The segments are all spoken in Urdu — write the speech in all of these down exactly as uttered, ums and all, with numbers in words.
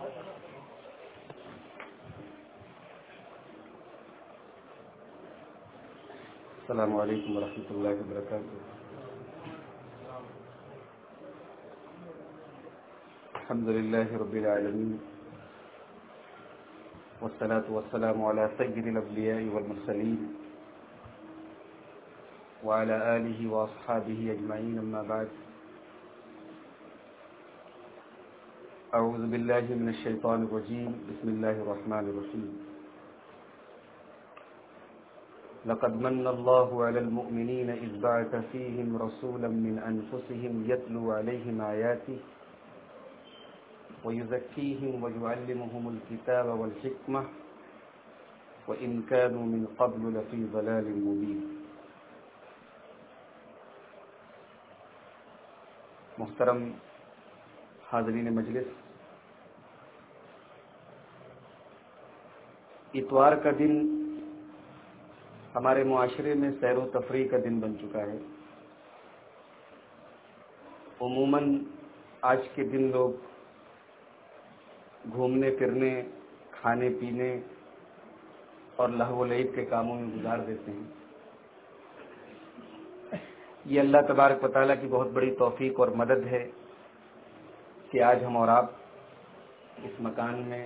السلام علیکم ورحمۃ اللہ وبرکاتہ. الحمد للہ رب العالمین والصلاة والسلام على سید الانبیاء والمرسلین وعلى آلہ واصحابہ اجمعین، اما بعد. اعوذ باللہ من الشیطان الرجیم، بسم اللہ الرحمن الرحیم. لقد من الله على المؤمنين إذ بعث فيهم رسولا من أنفسهم يتلو عليهم آياته ويزكيهم ويعلمهم الكتاب والحكمة وإن كانوا من قبل لفي ضلال مبين. محترم حاضرین مجلس، اتوار کا دن ہمارے معاشرے میں سیر و تفریح کا دن بن چکا ہے. عموماً آج کے دن لوگ گھومنے پھرنے، کھانے پینے اور لہو و لعب کے کاموں میں گزار دیتے ہیں. یہ اللہ تبارک و تعالیٰ کی بہت بڑی توفیق اور مدد ہے کہ آج ہم اور آپ اس مکان میں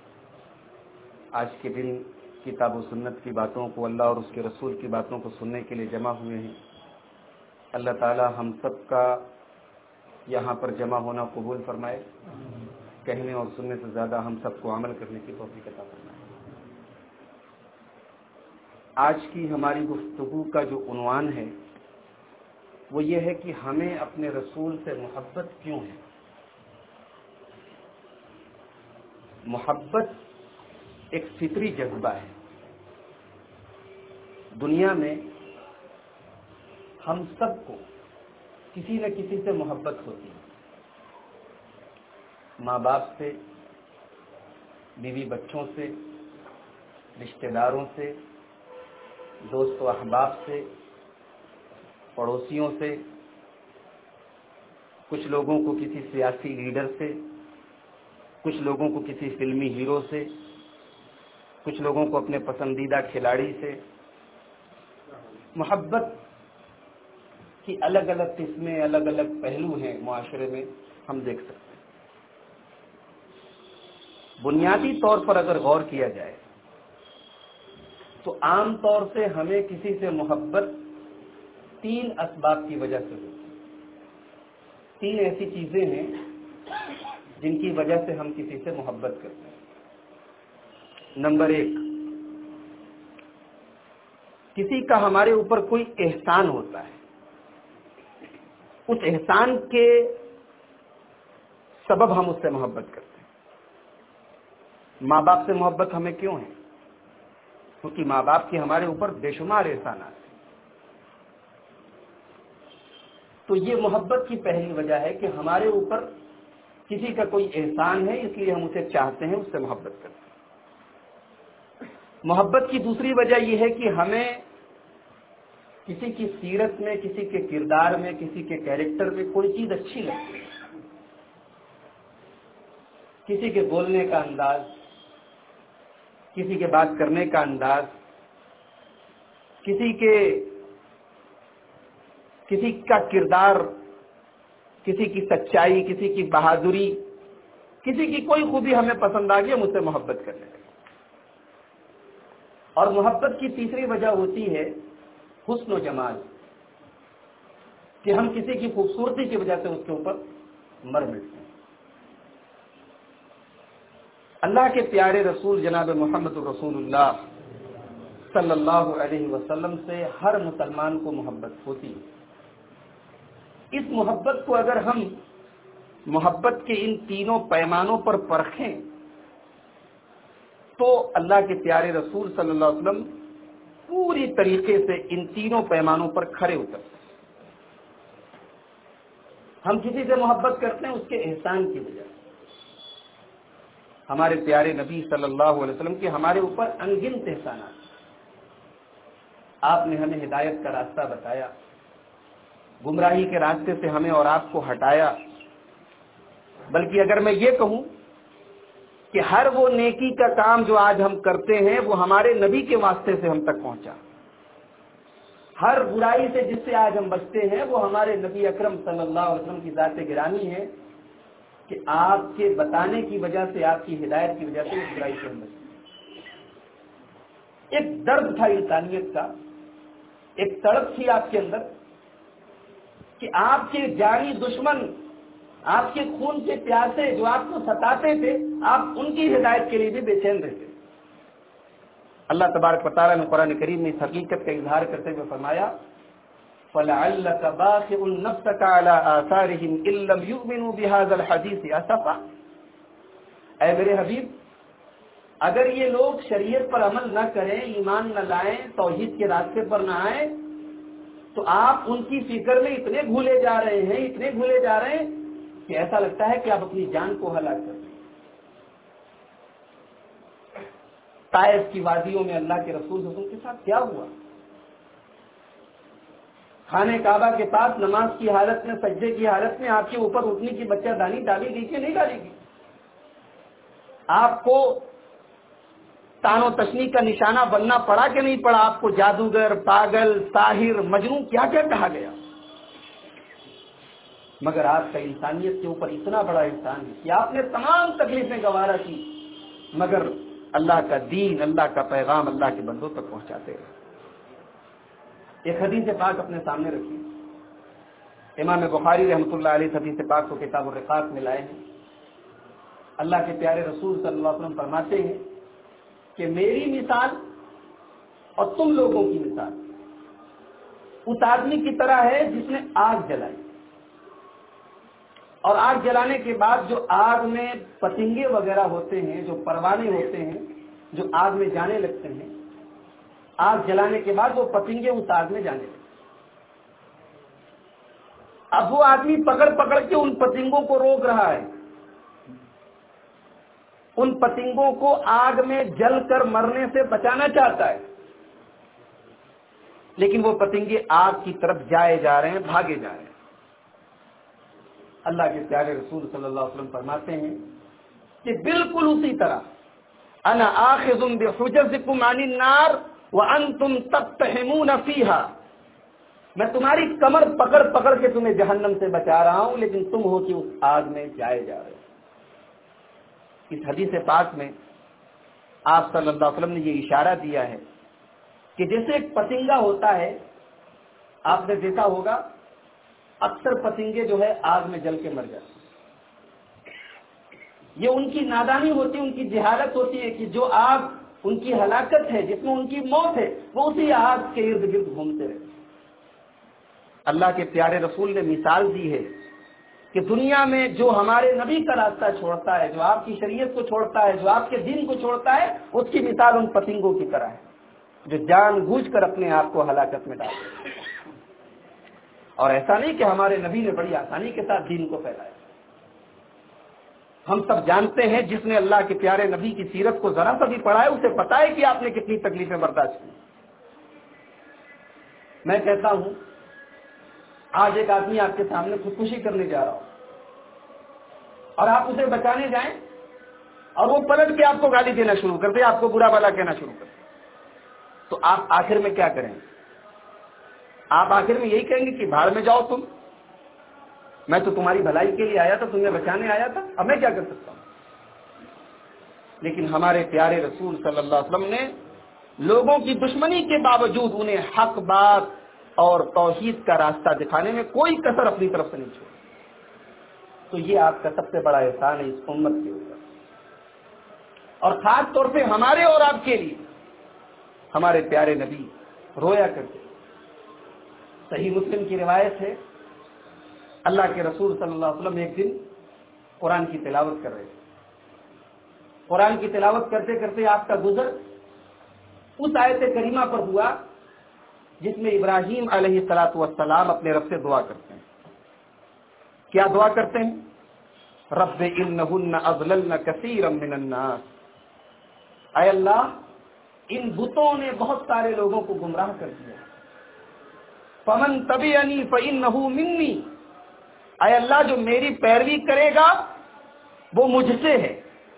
آج کے دن کتاب و سنت کی باتوں کو، اللہ اور اس کے رسول کی باتوں کو سننے کے لیے جمع ہوئے ہیں. اللہ تعالی ہم سب کا یہاں پر جمع ہونا قبول فرمائے. کہنے اور سننے سے زیادہ ہم سب کو عمل کرنے کی توفیق عطا فرمائے. آج کی ہماری گفتگو کا جو عنوان ہے وہ یہ ہے کہ ہمیں اپنے رسول سے محبت کیوں ہے. محبت ایک فطری جذبہ ہے. دنیا میں ہم سب کو کسی نہ کسی سے محبت ہوتی ہے. ماں باپ سے، بیوی بچوں سے، رشتہ داروں سے، دوست و احباب سے، پڑوسیوں سے، کچھ لوگوں کو کسی سیاسی لیڈر سے، کچھ لوگوں کو کسی فلمی ہیرو سے، کچھ لوگوں کو اپنے پسندیدہ کھلاڑی سے. محبت کی الگ الگ قسمیں، الگ الگ پہلو ہیں معاشرے میں، ہم دیکھ سکتے ہیں. بنیادی طور پر اگر غور کیا جائے تو عام طور سے ہمیں کسی سے محبت تین اسباب کی وجہ سے ہوتی ہے. تین ایسی چیزیں ہیں جن کی وجہ سے ہم کسی سے محبت کرتے ہیں. نمبر ایک، کسی کا ہمارے اوپر کوئی احسان ہوتا ہے. اس احسان کے سبب ہم اس سے محبت کرتے ہیں. ماں باپ سے محبت ہمیں کیوں ہے؟ کیونکہ ماں باپ کی ہمارے اوپر بے شمار احسانات ہیں. تو یہ محبت کی پہلی وجہ ہے کہ ہمارے اوپر کسی کا کوئی احسان ہے، اس لیے ہم اسے چاہتے ہیں، اس سے محبت کرتے ہیں. محبت کی دوسری وجہ یہ ہے کہ ہمیں کسی کی سیرت میں، کسی کے کردار میں، کسی کے کیریکٹر میں کوئی چیز اچھی لگتی ہے. کسی کے بولنے کا انداز، کسی کے بات کرنے کا انداز، کسی کے کسی کا کردار، کسی کی سچائی، کسی کی بہادری، کسی کی کوئی خوبی ہمیں پسند آ گئی، ہم اس سے محبت کرنے لگے. اور محبت کی تیسری وجہ ہوتی ہے حسن و جمال، کہ ہم کسی کی خوبصورتی کی وجہ سے اس کے اوپر مر مٹتے ہیں. اللہ کے پیارے رسول جناب محمد رسول اللہ صلی اللہ علیہ وسلم سے ہر مسلمان کو محبت ہوتی ہے. اس محبت کو اگر ہم محبت کے ان تینوں پیمانوں پر پرکھیں تو اللہ کے پیارے رسول صلی اللہ علیہ وسلم پوری طریقے سے ان تینوں پیمانوں پر کھڑے اترتے ہیں. ہم کسی سے محبت کرتے ہیں اس کے احسان کی وجہ سے. ہمارے پیارے نبی صلی اللہ علیہ وسلم کے ہمارے اوپر انگنت احسانات. آپ نے ہمیں ہدایت کا راستہ بتایا، گمراہی کے راستے سے ہمیں اور آپ کو ہٹایا. بلکہ اگر میں یہ کہوں کہ ہر وہ نیکی کا کام جو آج ہم کرتے ہیں وہ ہمارے نبی کے واسطے سے ہم تک پہنچا. ہر برائی سے جس سے آج ہم بچتے ہیں وہ ہمارے نبی اکرم صلی اللہ علیہ وسلم کی ذات گرامی ہے کہ آپ کے بتانے کی وجہ سے، آپ کی ہدایت کی وجہ سے اس برائی سے ہم بچتے ہیں. ایک درد تھا انسانیت کا، ایک تڑپ تھی آپ کے اندر کہ آپ کے جانی دشمن، آپ کے خون کے پیاسے جو آپ کو ستاتے تھے، آپ ان کی ہدایت کے لیے بھی بے چین رہتے. اللہ تبارک و تعالیٰ نے قرآن کریم میں اس حقیقت کا اظہار کرتے ہوئے فرمایا فَلَعَلَّكَ بَاخِعٌ نَفْسَكَ عَلَىٰ آثَارِهِمْ إِن لَّمْ يُؤْمِنُوا بِهَٰذَا الْحَدِيثِ أَسَفًا. اے میرے حبیب، اگر یہ لوگ شریعت پر عمل نہ کریں، ایمان نہ لائیں، توحید کے راستے پر نہ آئیں، تو آپ ان کی فکر میں اتنے بھولے جا رہے ہیں، اتنے بھولے جا رہے ہیں کہ ایسا لگتا ہے کہ آپ اپنی جان کو ہلاک کر دیں. طائف کی وادیوں میں اللہ کے رسول صلی اللہ علیہ وسلم کے ساتھ کیا ہوا؟ خانہ کعبہ کے پاس نماز کی حالت میں، سجدے کی حالت میں آپ کے اوپر اٹھنے کی بچہ دانی ڈالی گئی کہ نہیں ڈالی گئی؟ آپ کو تان و تشنی کا نشانہ بننا پڑا کہ نہیں پڑا؟ آپ کو جادوگر، پاگل، ساحر، مجنون کیا کیا کہا گیا؟ مگر آپ کا انسانیت کے اوپر اتنا بڑا احسان ہے کہ آپ نے تمام تکلیفیں گوارا کی، مگر اللہ کا دین، اللہ کا پیغام اللہ کے بندوں تک پہنچاتے رہے. ایک حدیث پاک اپنے سامنے رکھیے. امام بخاری رحمۃ اللہ علیہ حدیث پاک کو کتاب الرقاق میں لائے ہیں. اللہ کے پیارے رسول صلی اللہ علیہ وسلم فرماتے ہیں کہ میری مثال اور تم لوگوں کی مثال اس آدمی کی طرح ہے جس نے آگ جلائی، اور آگ جلانے کے بعد جو آگ میں پتنگے وغیرہ ہوتے ہیں، جو پروانے ہوتے ہیں جو آگ میں جانے لگتے ہیں، آگ جلانے کے بعد وہ پتنگے اس آگ میں جانے لگتے ہیں. اب وہ آدمی پکڑ پکڑ کے ان پتنگوں کو روک رہا ہے، ان پتنگوں کو آگ میں جل کر مرنے سے بچانا چاہتا ہے، لیکن وہ پتنگے آگ کی طرف جائے جا رہے ہیں، بھاگے جا رہے ہیں. اللہ کے پیارے رسول صلی اللہ علیہ وسلم فرماتے ہیں کہ بالکل اسی طرح انا آخذ بحجزکم عن النار وانتم تقتحمون فیہا، میں تمہاری کمر پکڑ پکڑ کے تمہیں جہنم سے بچا رہا ہوں، لیکن تم ہو کہ اس آگ میں جائے جا رہے ہو. اس حدیث پاک میں آپ صلی اللہ علیہ وسلم نے یہ اشارہ دیا ہے کہ جیسے ایک پتنگا ہوتا ہے، آپ نے دیکھا ہوگا اکثر پتنگے جو ہے آگ میں جل کے مر جاتے ہیں. یہ ان کی نادانی ہوتی ہے، ان کی جہالت ہوتی ہے کہ جو آگ ان کی ہلاکت ہے، جس میں ان کی موت ہے، وہ اسی آگ کے ارد گرد گھومتے رہتے. اللہ کے پیارے رسول نے مثال دی ہے کہ دنیا میں جو ہمارے نبی کا راستہ چھوڑتا ہے، جو آپ کی شریعت کو چھوڑتا ہے، جو آپ کے دین کو چھوڑتا ہے، اس کی مثال ان پتنگوں کی طرح ہے جو جان بوجھ کر اپنے آپ کو ہلاکت میں ڈالتے ہیں. اور ایسا نہیں کہ ہمارے نبی نے بڑی آسانی کے ساتھ دین کو پھیلایا. ہم سب جانتے ہیں، جس نے اللہ کے پیارے نبی کی سیرت کو ذرا سا بھی پڑھا ہے اسے پتا ہے کہ آپ نے کتنی تکلیفیں برداشت کی. میں کہتا ہوں آج ایک آدمی آپ کے سامنے خودکشی کرنے جا رہا ہو اور آپ اسے بچانے جائیں اور وہ پلٹ کے آپ کو گالی دینا شروع کر دے، آپ کو برا بھلا کہنا شروع کر دے، تو آپ آخر میں کیا کریں؟ آپ آخر میں یہی کہیں گے کہ بھاڑ میں جاؤ تم، میں تو تمہاری بھلائی کے لیے آیا تھا، تمہیں بچانے آیا تھا، اب میں کیا کر سکتا ہوں؟ لیکن ہمارے پیارے رسول صلی اللہ علیہ وسلم نے لوگوں کی دشمنی کے باوجود انہیں حق بات اور توحید کا راستہ دکھانے میں کوئی کسر اپنی طرف سے نہیں چھوڑی. تو یہ آپ کا سب سے بڑا احسان ہے اس امت کے اوپر، اور خاص طور پہ ہمارے اور آپ کے لیے. ہمارے پیارے نبی رویا کرتے. صحیح مسلم کی روایت ہے، اللہ کے رسول صلی اللہ علیہ وسلم ایک دن قرآن کی تلاوت کر رہے تھے. قرآن کی تلاوت کرتے کرتے آپ کا گزر اس آیت کریمہ پر ہوا جس میں ابراہیم علیہ الصلوۃ والسلام اپنے رب سے دعا کرتے ہیں. کیا دعا کرتے ہیں؟ رب انہن اضللن کثیرا من الناس، اے اللہ ان بتوں نے بہت سارے لوگوں کو گمراہ کر دیا. فمن تبعنی فانہ منی، اے اللہ جو میری پیروی کرے گا وہ مجھ سے ہے،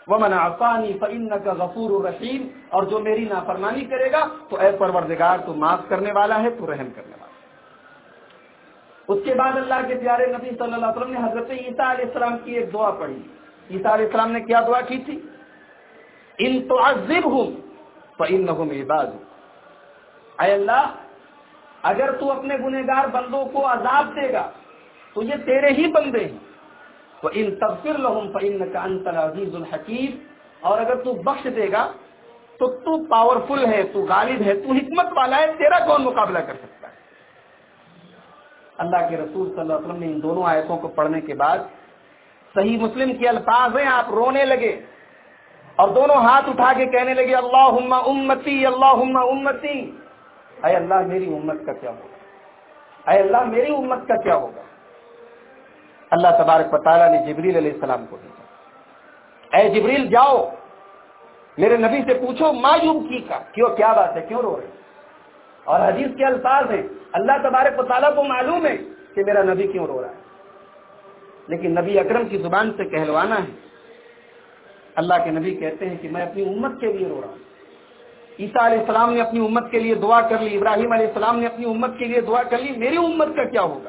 وَمَنْ عَصَانِي فَإِنَّكَ غَفُورٌ رَحِيمٌ، اور جو میری نافرمانی کرے گا تو اے پروردگار تو معاف کرنے والا ہے، تو رحم کرنے والا ہے۔ اس کے بعد اللہ کے پیارے نبی صلی اللہ علیہ وسلم نے حضرت عیسیٰ علیہ السلام کی ایک دعا پڑھی۔ عیسیٰ علیہ السلام نے کیا دعا کی تھی؟ ان تعذبہم فإنہم عبادک، اے اللہ اگر تو اپنے گنہگار بندوں کو عذاب دے گا تو یہ تیرے ہی بندے ہیں، وَإِن تَغْفِرْ لَهُمْ فَإِنَّكَ أَنْتَ الْعَزِيزُ الْحَكِيمُ، اور اگر تو بخش دے گا تو تو پاورفل ہے، تو غالب ہے، تو حکمت والا ہے، تیرا کون مقابلہ کر سکتا ہے۔ اللہ کے رسول صلی اللہ علیہ وسلم نے ان دونوں آیتوں کو پڑھنے کے بعد، صحیح مسلم کے الفاظ ہیں، آپ رونے لگے اور دونوں ہاتھ اٹھا کے کہنے لگے اللہم امتی اللہم امتی، اے اللہ میری امت کا کیا ہوگا، اے اللہ میری امت کا کیا ہوگا۔ اللہ تبارک و تعالیٰ نے جبریل علیہ السلام کو بھیجا، اے جبریل جاؤ میرے نبی سے پوچھو ما یبکی کا، کیوں کیا بات ہے، کیوں رو رہے ہیں۔ اور حدیث کے الفاظ ہیں، اللہ تبارک و تعالیٰ کو معلوم ہے کہ میرا نبی کیوں رو رہا ہے، لیکن نبی اکرم کی زبان سے کہلوانا ہے۔ اللہ کے نبی کہتے ہیں کہ میں اپنی امت کے لیے رو رہا ہوں۔ عیسیٰ علیہ السلام نے اپنی امت کے لیے دعا کر لی، ابراہیم علیہ السلام نے اپنی امت کے لیے دعا کر لی، میری امت کا کیا ہوگا۔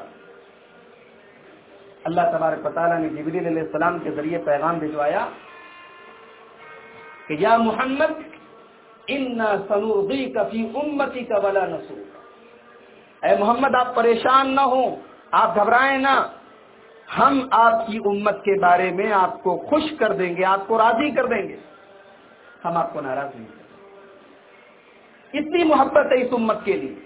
اللہ تبارک و تعالیٰ نے جبریل علیہ السلام کے ذریعے پیغام بھجوایا کہ یا محمد انا سنرضیک فی امتک ولا نسوک، اے محمد آپ پریشان نہ ہوں، آپ گھبرائیں نہ، ہم آپ کی امت کے بارے میں آپ کو خوش کر دیں گے، آپ کو راضی کر دیں گے، ہم آپ کو ناراض نہیں کریں گے۔ اتنی محبت ہے اس امت کے لیے۔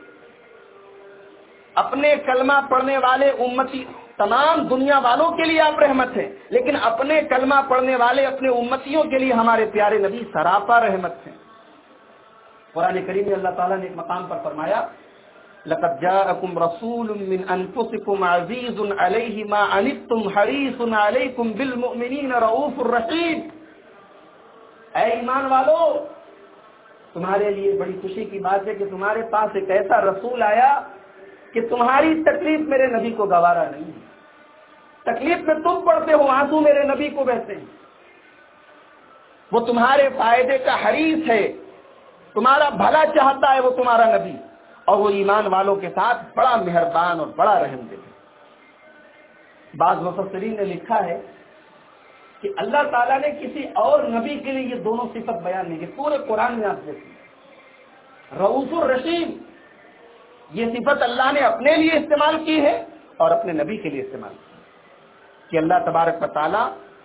اپنے کلمہ پڑھنے والے امتی تمام دنیا والوں کے لیے آپ رحمت ہیں، لیکن اپنے کلمہ پڑھنے والے اپنے امتیوں کے لیے ہمارے پیارے نبی سراپا رحمت ہیں۔ قرآن کریم میں اللہ تعالیٰ نے ایک مقام پر فرمایا لقد جاءکم رسول من انفسکم عزیز علیہ ما عنتم حریص علیکم بالمؤمنین رؤوف الرحیم، اے ایمان والو تمہارے لیے بڑی خوشی کی بات ہے کہ تمہارے پاس ایک ایسا رسول آیا کہ تمہاری تکلیف میرے نبی کو گوارا نہیں ہے، تکلیف میں تم پڑتے ہو، آنسو میرے نبی کو بہتے ہیں، وہ تمہارے فائدے کا حریص ہے، تمہارا بھلا چاہتا ہے وہ تمہارا نبی، اور وہ ایمان والوں کے ساتھ بڑا مہربان اور بڑا رحم دل ہے۔ بعض مفسرین نے لکھا ہے کہ اللہ تعالیٰ نے کسی اور نبی کے لیے یہ دونوں صفت بیان نہیں کی، پورے قرآن میں آپ دیکھیں رؤوف الرحیم، یہ صفت اللہ نے اپنے لیے استعمال کی ہے اور اپنے نبی کے لیے استعمال کی کہ اللہ تبارک و تعالیٰ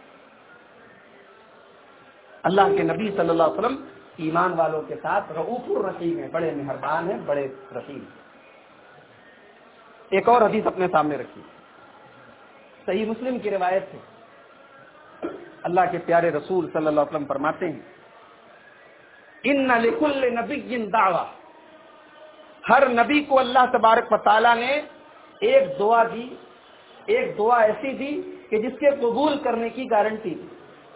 اللہ کے نبی صلی اللہ علیہ وسلم ایمان والوں کے ساتھ رؤوف الرحیم ہیں، بڑے مہربان ہیں، بڑے رحیم ہیں۔ ایک اور حدیث اپنے سامنے رکھی، صحیح مسلم کی روایت ہے، اللہ کے پیارے رسول صلی اللہ علیہ وسلم فرماتے ہیں ان لکل نبی دعویٰ، ہر نبی کو اللہ تبارک و تعالیٰ نے ایک دعا دی، ایک دعا ایسی دی کہ جس کے قبول کرنے کی گارنٹی دی۔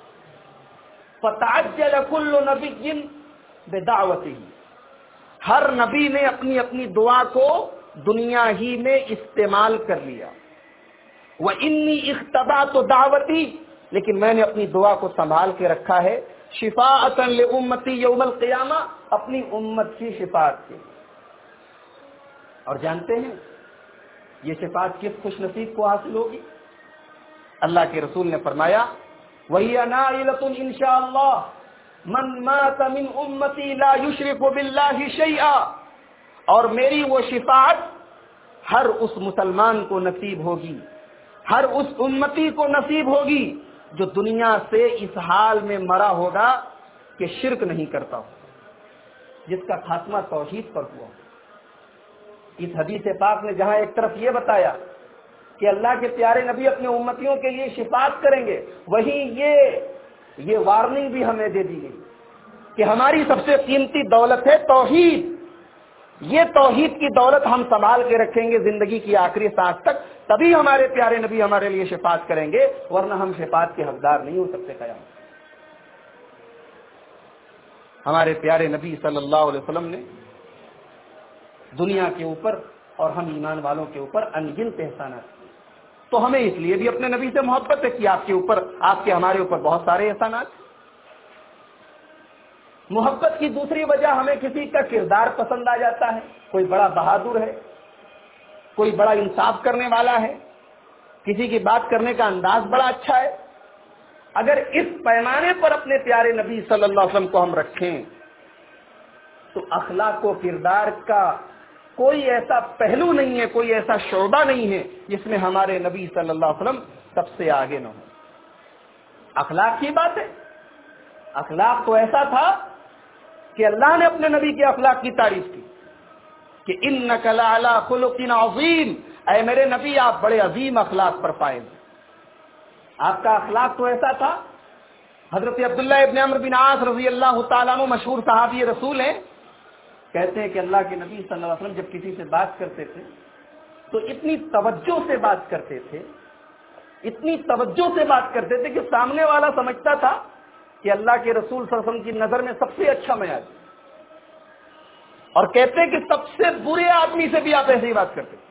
فتعجل کل نبی بدعوتہ، ہر نبی نے اپنی اپنی دعا کو دنیا ہی میں استعمال کر لیا۔ وَإِنِّي اخْتَبَعْتُ دعوتی، لیکن میں نے اپنی دعا کو سنبھال کے رکھا ہے شفاعۃ لأمتی یوم القیامہ، اپنی امت کی شفاعت کے۔ اور جانتے ہیں یہ شفاعت کس خوش نصیب کو حاصل ہوگی؟ اللہ کے رسول نے فرمایا وَهِيَ نَائِلَةٌ إِنْ شَاءَ اللَّهُ مَنْ مَاتَ مِنْ أُمَّتِي لَا يُشْرِكُ بِاللَّهِ شَيْئًا، اور میری وہ شفاعت ہر اس مسلمان کو نصیب ہوگی، ہر اس امتی کو نصیب ہوگی جو دنیا سے اس حال میں مرا ہوگا کہ شرک نہیں کرتا ہو، جس کا خاتمہ توحید پر ہوا۔ اس حدیث پاک نے جہاں ایک طرف یہ بتایا کہ اللہ کے پیارے نبی اپنے امتیوں کے لیے شفاعت کریں گے، وہیں یہ یہ وارننگ بھی ہمیں دے دی گئی کہ ہماری سب سے قیمتی دولت ہے توحید، یہ توحید کی دولت ہم سنبھال کے رکھیں گے زندگی کی آخری سانس تک، تبھی ہمارے پیارے نبی ہمارے لیے شفاعت کریں گے، ورنہ ہم شفاعت کے حقدار نہیں ہو سکتے قیامت۔ ہمارے پیارے نبی صلی اللہ علیہ وسلم نے دنیا کے اوپر اور ہم ایمان والوں کے اوپر انگنت احسانات کیے، تو ہمیں اس لیے بھی اپنے نبی سے محبت ہے کہ آپ کے اوپر، آپ کے ہمارے اوپر بہت سارے احسانات۔ محبت کی دوسری وجہ ہمیں کسی کا کردار پسند آ جاتا ہے، کوئی بڑا بہادر ہے، کوئی بڑا انصاف کرنے والا ہے، کسی کی بات کرنے کا انداز بڑا اچھا ہے۔ اگر اس پیمانے پر اپنے پیارے نبی صلی اللہ علیہ وسلم کو ہم رکھیں تو اخلاق و کردار کا کوئی ایسا پہلو نہیں ہے، کوئی ایسا شعبہ نہیں ہے جس میں ہمارے نبی صلی اللہ علیہ وسلم سب سے آگے نہ ہو۔ اخلاق کی بات ہے، اخلاق تو ایسا تھا کہ اللہ نے اپنے نبی کے اخلاق کی تعریف کی کہ انک لعلی خلق عظیم، اے میرے نبی آپ بڑے عظیم اخلاق پر فائز ہیں۔ آپ کا اخلاق تو ایسا تھا، حضرت عبداللہ ابن عمرو بن عاص رضی اللہ تعالیٰ عنہ مشہور صحابی رسول ہیں، کہتے ہیں کہ اللہ کے نبی صلی اللہ علیہ وسلم جب کسی سے بات کرتے تھے تو اتنی توجہ سے بات کرتے تھے، اتنی توجہ سے بات کرتے تھے کہ سامنے والا سمجھتا تھا کہ اللہ کے رسول صلی اللہ علیہ وسلم کی نظر میں سب سے اچھا میں آدمی، اور کہتے ہیں کہ سب سے برے آدمی سے بھی آپ ایسے ہی بات کرتے تھے۔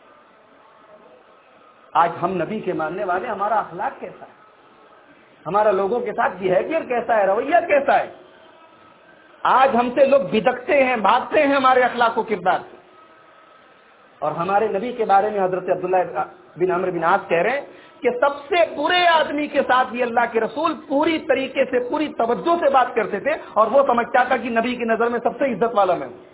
آج ہم نبی کے ماننے والے، ہمارا اخلاق کیسا ہے؟ ہمارا لوگوں کے ساتھ بہیویئر کیسا ہے، رویہ کیسا ہے؟ آج ہم سے لوگ بدکتے ہیں، بھاگتے ہیں ہمارے اخلاق و کردار سے، اور ہمارے نبی کے بارے میں حضرت عبداللہ بن عمرو بن عاص کہہ رہے ہیں کہ سب سے برے آدمی کے ساتھ بھی اللہ کے رسول پوری طریقے سے، پوری توجہ سے بات کرتے تھے، اور وہ سمجھتا تھا کہ نبی کی نظر میں سب سے عزت والا میں ہوں۔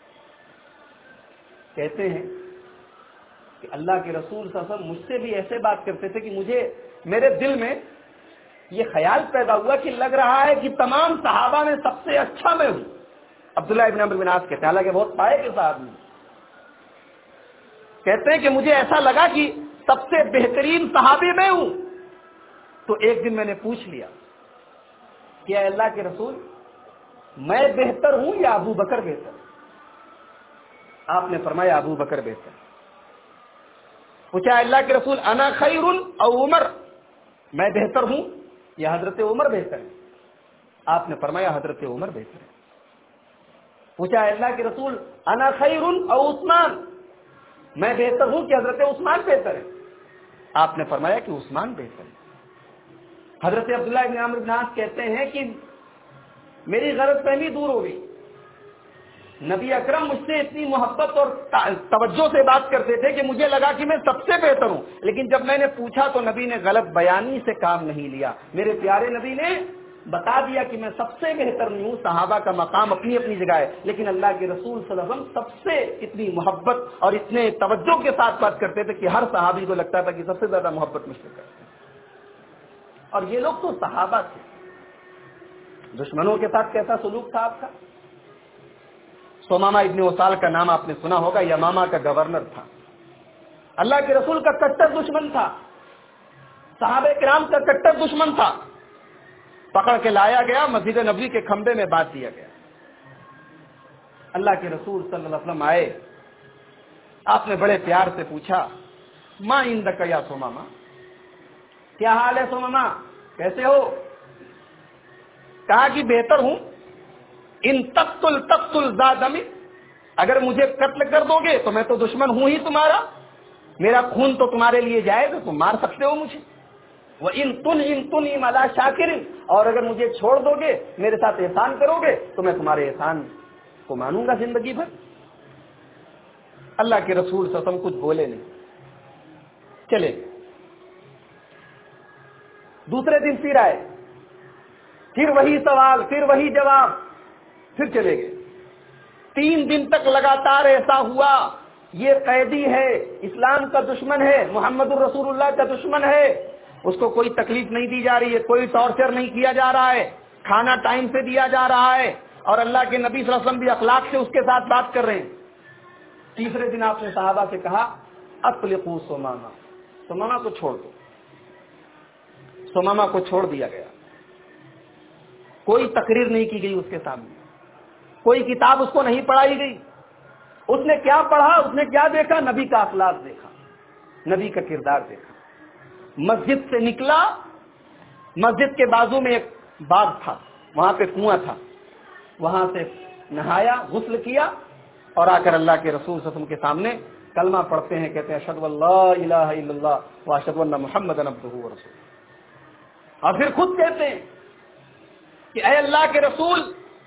کہتے ہیں کہ اللہ کے رسول صلی اللہ علیہ وسلم مجھ سے بھی ایسے بات کرتے تھے کہ مجھے، میرے دل میں یہ خیال پیدا ہوا کہ لگ رہا ہے کہ تمام صحابہ میں سب سے اچھا میں ہوں۔ عبداللہ ابن عمرو بن عاص کہتے ہیں، حالانکہ بہت پائے کے صحابی ہیں، کہتے ہیں کہ مجھے ایسا لگا کہ سب سے بہترین صحابی میں ہوں۔ تو ایک دن میں نے پوچھ لیا کہ اے اللہ کے رسول، میں بہتر ہوں یا ابو بکر بہتر؟ آپ نے فرمایا ابو بکر بہتر۔ پوچھا اللہ کے رسول انا خیر او عمر، میں بہتر ہوں یا حضرت عمر بہتر ہے؟ آپ نے فرمایا حضرت عمر بہتر ہے۔ پوچھا اللہ کے رسول انا خیر او عثمان، میں بہتر ہوں کہ حضرت عثمان بہتر ہے؟ آپ نے فرمایا کہ عثمان بہتر ہے۔ حضرت عبداللہ ابن عمرو بن عاص کہتے ہیں کہ میری غلط فہمی دور ہو گئی، نبی اکرم مجھ سے اتنی محبت اور توجہ سے بات کرتے تھے کہ مجھے لگا کہ میں سب سے بہتر ہوں، لیکن جب میں نے پوچھا تو نبی نے غلط بیانی سے کام نہیں لیا، میرے پیارے نبی نے بتا دیا کہ میں سب سے بہتر نہیں ہوں۔ صحابہ کا مقام اپنی اپنی جگہ ہے، لیکن اللہ کے رسول صلی اللہ علیہ وسلم سب سے اتنی محبت اور اتنے توجہ کے ساتھ بات کرتے تھے کہ ہر صحابی کو لگتا تھا کہ سب سے زیادہ محبت مجھ سے کرتے ہیں۔ اور یہ لوگ تو صحابہ تھے، دشمنوں کے ساتھ کیسا سلوک تھا آپ کا؟ سمامہ ابن وصال کا نام آپ نے سنا ہوگا، یمامہ کا گورنر تھا، اللہ کے رسول کا کٹر دشمن تھا، صحابہ کرام کا کٹر دشمن تھا، پکڑ کے لایا گیا، مسجد نبوی کے کھمبے میں باندھ دیا گیا۔ اللہ کے رسول صلی اللہ علیہ وسلم آئے، آپ نے بڑے پیار سے پوچھا ما عندک یا سمامہ، کیا حال ہے سمامہ، کیسے ہو؟ کہا کہ بہتر ہوں، ان تقتل تقتل ذا دم، اگر مجھے قتل کر دو گے تو میں تو دشمن ہوں ہی تمہارا، میرا خون تو تمہارے لیے جائے گا، تم مار سکتے ہو مجھے، وہ ان تن ان تن ملا شاکر، اور اگر مجھے چھوڑ دو گے، میرے ساتھ احسان کرو گے تو میں تمہارے احسان کو مانوں گا زندگی بھر۔ اللہ کے رسول صلی اللہ علیہ وسلم کچھ بولے نہیں، چلے گئے۔ دوسرے دن پھر آئے، پھر وہی سوال، پھر وہی جواب، پھر چلے گئے۔ تین دن تک لگاتار ایسا ہوا، یہ قیدی ہے، اسلام کا دشمن ہے، محمد الرسول اللہ کا دشمن ہے، اس کو کوئی تکلیف نہیں دی جا رہی ہے، کوئی ٹارچر نہیں کیا جا رہا ہے، کھانا ٹائم سے دیا جا رہا ہے، اور اللہ کے نبی صلی اللہ علیہ وسلم بھی اخلاق سے اس کے ساتھ بات کر رہے ہیں۔ تیسرے دن آپ نے صحابہ سے کہا اطلقوا سمامہ، سمامہ کو چھوڑ دو۔ سمامہ کو چھوڑ دیا گیا، کوئی تقریر نہیں کی گئی اس کے سامنے، کوئی کتاب اس کو نہیں پڑھائی گئی۔ اس نے کیا پڑھا، اس نے کیا دیکھا؟ نبی کا اخلاق دیکھا، نبی کا کردار دیکھا۔ مسجد سے نکلا، مسجد کے بازو میں ایک باغ تھا، وہاں پہ کنواں تھا، وہاں سے نہایا، غسل کیا، اور آ کر اللہ کے رسول صلی اللہ علیہ وسلم کے سامنے کلمہ پڑھتے ہیں، کہتے ہیں اشہد ان لا الہ الا اللہ واشہد ان محمدا عبدہ ورسولہ، اور پھر خود کہتے ہیں کہ اے اللہ کے رسول،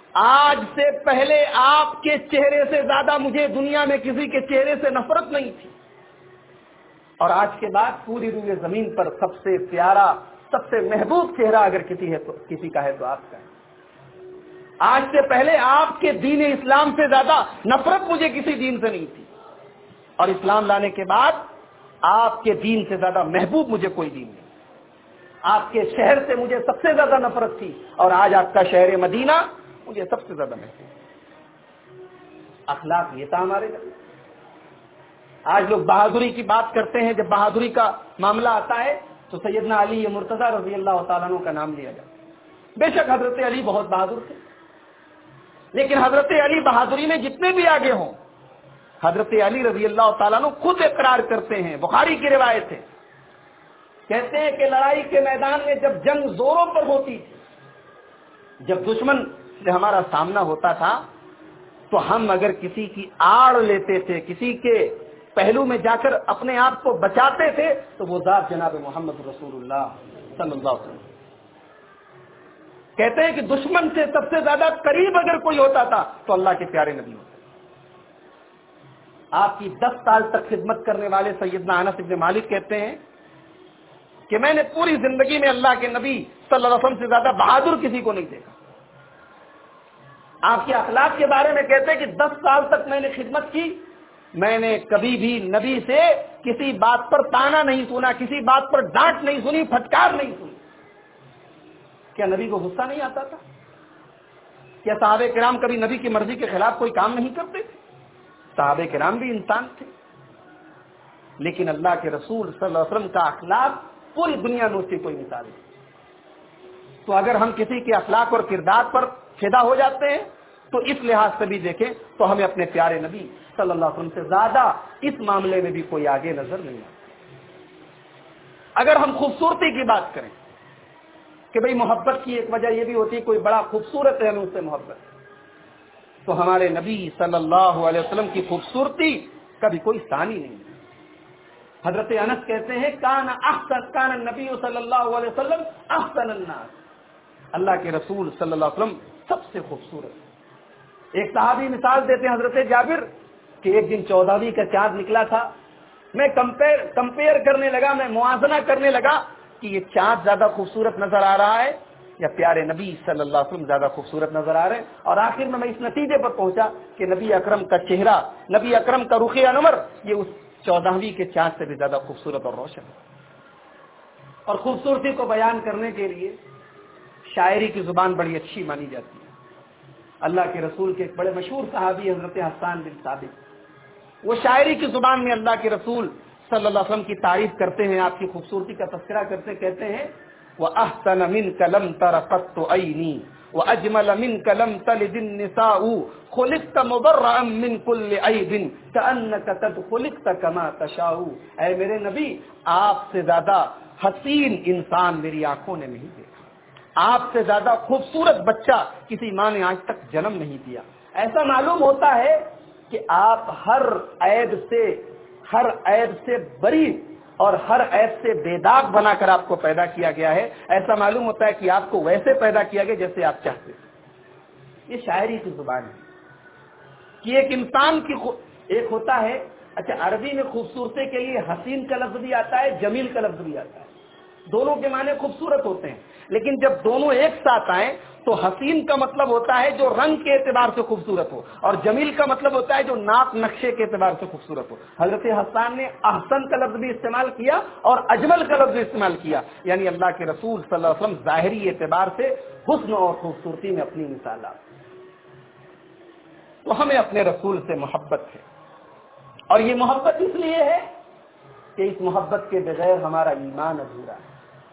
آج سے پہلے آپ کے چہرے سے زیادہ مجھے دنیا میں کسی کے چہرے سے نفرت نہیں تھی، اور آج کے بعد پوری روئے زمین پر سب سے پیارا، سب سے محبوب چہرہ اگر کسی ہے تو کسی کا ہے تو آپ کا ہے۔ آج سے پہلے آپ کے دین اسلام سے زیادہ نفرت مجھے کسی دین سے نہیں تھی، اور اسلام لانے کے بعد آپ کے دین سے زیادہ محبوب مجھے کوئی دین نہیں۔ آپ کے شہر سے مجھے سب سے زیادہ نفرت تھی، اور آج آپ کا شہر مدینہ مجھے سب سے زیادہ محبوب۔ اخلاق یہ تھا ہمارے نبی۔ آج لوگ بہادری کی بات کرتے ہیں، جب بہادری کا معاملہ آتا ہے تو سیدنا علی مرتضیٰ رضی اللہ تعالیٰ عنہ کا نام لیا جاتا ہے۔ بے شک حضرت علی بہت بہادر تھے، لیکن حضرت علی بہادری میں جتنے بھی آگے ہوں، حضرت علی رضی اللہ تعالیٰ عنہ خود اقرار کرتے ہیں، بخاری کی روایت ہے، کہتے ہیں کہ لڑائی کے میدان میں جب جنگ زوروں پر ہوتی تھی، جب دشمن سے ہمارا سامنا ہوتا تھا، تو ہم اگر کسی کی آڑ لیتے تھے، کسی کے پہلو میں جا کر اپنے آپ کو بچاتے تھے، تو وہ ذات جناب محمد رسول اللہ صلی اللہ علیہ وسلم۔ کہتے ہیں کہ دشمن سے سب سے زیادہ قریب اگر کوئی ہوتا تھا تو اللہ کے پیارے نبی ہوتے۔ آپ کی دس سال تک خدمت کرنے والے سیدنا انس بن مالک کہتے ہیں کہ میں نے پوری زندگی میں اللہ کے نبی صلی اللہ علیہ وسلم سے زیادہ بہادر کسی کو نہیں دیکھا۔ آپ کے اخلاق کے بارے میں کہتے ہیں کہ دس سال تک میں نے خدمت کی، میں نے کبھی بھی نبی سے کسی بات پر تانا نہیں سنا، کسی بات پر ڈانٹ نہیں سنی، پھٹکار نہیں سنی۔ کیا نبی کو غصہ نہیں آتا تھا؟ کیا صحابہ کرام کبھی نبی کی مرضی کے خلاف کوئی کام نہیں کرتے تھے؟ صحابہ کرام بھی انسان تھے، لیکن اللہ کے رسول صلی اللہ علیہ وسلم کا اخلاق پوری دنیا میں اس کی کوئی مثال نہیں۔ تو اگر ہم کسی کے اخلاق اور کردار پر فدا ہو جاتے ہیں تو اس لحاظ سے بھی دیکھیں تو ہمیں اپنے پیارے نبی صلی اللہ علیہ وسلم سے زیادہ اس معاملے میں بھی کوئی آگے نظر نہیں آتا۔ اگر ہم خوبصورتی کی بات کریں کہ بھئی محبت کی ایک وجہ یہ بھی ہوتی ہے کوئی بڑا خوبصورت ہے ہمیں اس سے محبت، تو ہمارے نبی صلی اللہ علیہ وسلم کی خوبصورتی کبھی کوئی ثانی نہیں۔ حضرت انس کہتے ہیں کان احسن کان النبی صلی اللہ علیہ وسلم احسن الناس، اللہ کے رسول صلی اللہ علیہ وسلم سب سے خوبصورت۔ ایک صحابی مثال دیتے ہیں حضرت جابر کہ ایک دن چودہویں کا چاند نکلا تھا، میں کمپیر کمپیئر کرنے لگا، میں موازنہ کرنے لگا کہ یہ چاند زیادہ خوبصورت نظر آ رہا ہے یا پیارے نبی صلی اللہ علیہ وسلم زیادہ خوبصورت نظر آ رہے ہیں، اور آخر میں میں اس نتیجے پر پہنچا کہ نبی اکرم کا چہرہ، نبی اکرم کا رخ انور یہ اس چودہویں کے چاند سے بھی زیادہ خوبصورت اور روشن ہے۔ اور خوبصورتی کو بیان کرنے کے لیے شاعری کی زبان بڑی اچھی مانی جاتی ہے۔ اللہ کے رسول کے ایک بڑے مشہور صحابی حضرت حسان بن ثابت، وہ شاعری کی زبان میں اللہ کے رسول صلی اللہ علیہ وسلم کی تعریف کرتے ہیں، آپ کی خوبصورتی کا تذکرہ کرتے کہتے ہیں وَأَحْسَنَ مِنْكَ لَمْ تَرَ قَطُّ عَيْنِي وَأَجْمَلَ مِنْكَ لَمْ تَلِدِ النِّسَاءُ خُلِقْتَ مُبَرَّأً مِنْ كُلِّ عَيْبٍ كَأَنَّكَ قَدْ خُلِقْتَ كَمَا تَشَاءُ، اے میرے نبی آپ سے زیادہ حسین انسان میری آنکھوں نے نہیں دیکھا، آپ سے زیادہ خوبصورت بچہ کسی ماں نے آج تک جنم نہیں دیا۔ ایسا معلوم ہوتا ہے کہ آپ ہر عیب سے ہر عیب سے بری اور ہر عیب سے بے داغ بنا کر آپ کو پیدا کیا گیا ہے، ایسا معلوم ہوتا ہے کہ آپ کو ویسے پیدا کیا گیا جیسے آپ چاہتے ہیں۔ یہ شاعری کی زبان ہے کہ ایک انسان کی خو... ایک ہوتا ہے، اچھا عربی میں خوبصورتی کے لیے حسین کا لفظ بھی آتا ہے، جمیل کا لفظ بھی آتا ہے، دونوں کے معنی خوبصورت ہوتے ہیں، لیکن جب دونوں ایک ساتھ آئیں تو حسین کا مطلب ہوتا ہے جو رنگ کے اعتبار سے خوبصورت ہو، اور جمیل کا مطلب ہوتا ہے جو ناپ نقشے کے اعتبار سے خوبصورت ہو۔ حضرت حسان نے احسن کا لفظ بھی استعمال کیا اور اجمل کا لفظ بھی استعمال کیا، یعنی اللہ کے رسول صلی اللہ علیہ وسلم ظاہری اعتبار سے حسن اور خوبصورتی میں اپنی مثالات۔ تو ہمیں اپنے رسول سے محبت ہے، اور یہ محبت اس لیے ہے کہ اس محبت کے بغیر ہمارا ایمان ادھورا ہے۔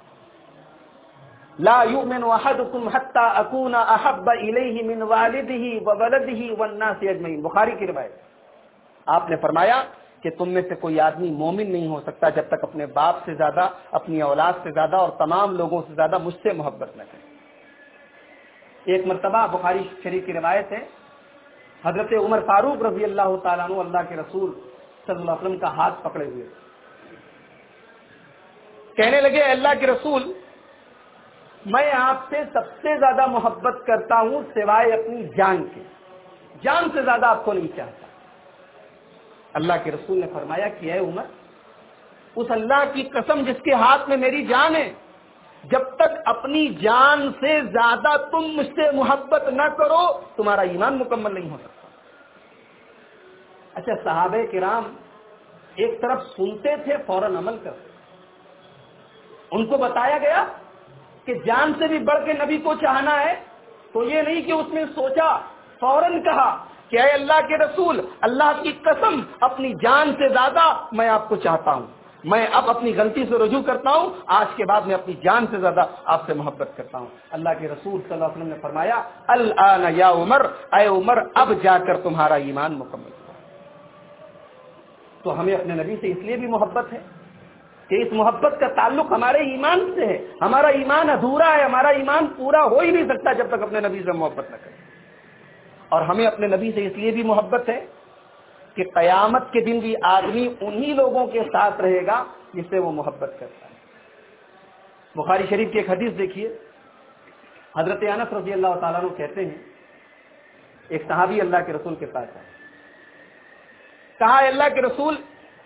لا یؤمن احدکم حتی اکون احب الیہ من والدہ وولدہ والناس اجمعین، بخاری کی روایت۔ آپ نے فرمایا کہ تم میں سے کوئی آدمی مومن نہیں ہو سکتا جب تک اپنے باپ سے زیادہ، اپنی اولاد سے زیادہ اور تمام لوگوں سے زیادہ مجھ سے محبت نہ کرے۔ ایک مرتبہ بخاری شریف کی روایت ہے، حضرت عمر فاروق رضی اللہ تعالیٰ عنہ اللہ کے رسول صلی اللہ علیہ وسلم کا ہاتھ پکڑے ہوئے کہنے لگے اللہ کے رسول میں آپ سے سب سے زیادہ محبت کرتا ہوں سوائے اپنی جان کے، جان سے زیادہ آپ کو نہیں چاہتا۔ اللہ کے رسول نے فرمایا کہ اے عمر، اس اللہ کی قسم جس کے ہاتھ میں میری جان ہے، جب تک اپنی جان سے زیادہ تم مجھ سے محبت نہ کرو تمہارا ایمان مکمل نہیں ہو سکتا۔ اچھا، صحابہ کرام ایک طرف سنتے تھے فوراً عمل کرتے، ان کو بتایا گیا کہ جان سے بھی بڑھ کے نبی کو چاہنا ہے تو یہ نہیں کہ اس نے سوچا، فوراً کہا کہ اے اللہ کے رسول، اللہ کی قسم اپنی جان سے زیادہ میں آپ کو چاہتا ہوں، میں اب اپنی غلطی سے رجوع کرتا ہوں، آج کے بعد میں اپنی جان سے زیادہ آپ سے محبت کرتا ہوں۔ اللہ کے رسول صلی اللہ علیہ وسلم نے فرمایا الآن یا عمر، اے عمر اب جا کر تمہارا ایمان مکمل ہوا۔ تو ہمیں اپنے نبی سے اس لیے بھی محبت ہے کہ اس محبت کا تعلق ہمارے ایمان سے ہے۔ ہمارا ایمان ادھورا ہے، ہمارا ایمان پورا ہو ہی نہیں سکتا جب تک اپنے نبی سے محبت نہ کریں۔ اور ہمیں اپنے نبی سے اس لیے بھی محبت ہے کہ قیامت کے دن بھی آدمی انہی لوگوں کے ساتھ رہے گا جس سے وہ محبت کرتا ہے۔ بخاری شریف کی ایک حدیث دیکھیے، حضرت انس رضی اللہ تعالیٰ عنہ کہتے ہیں ایک صحابی اللہ کے رسول کے پاس آئے، کہا اللہ کے رسول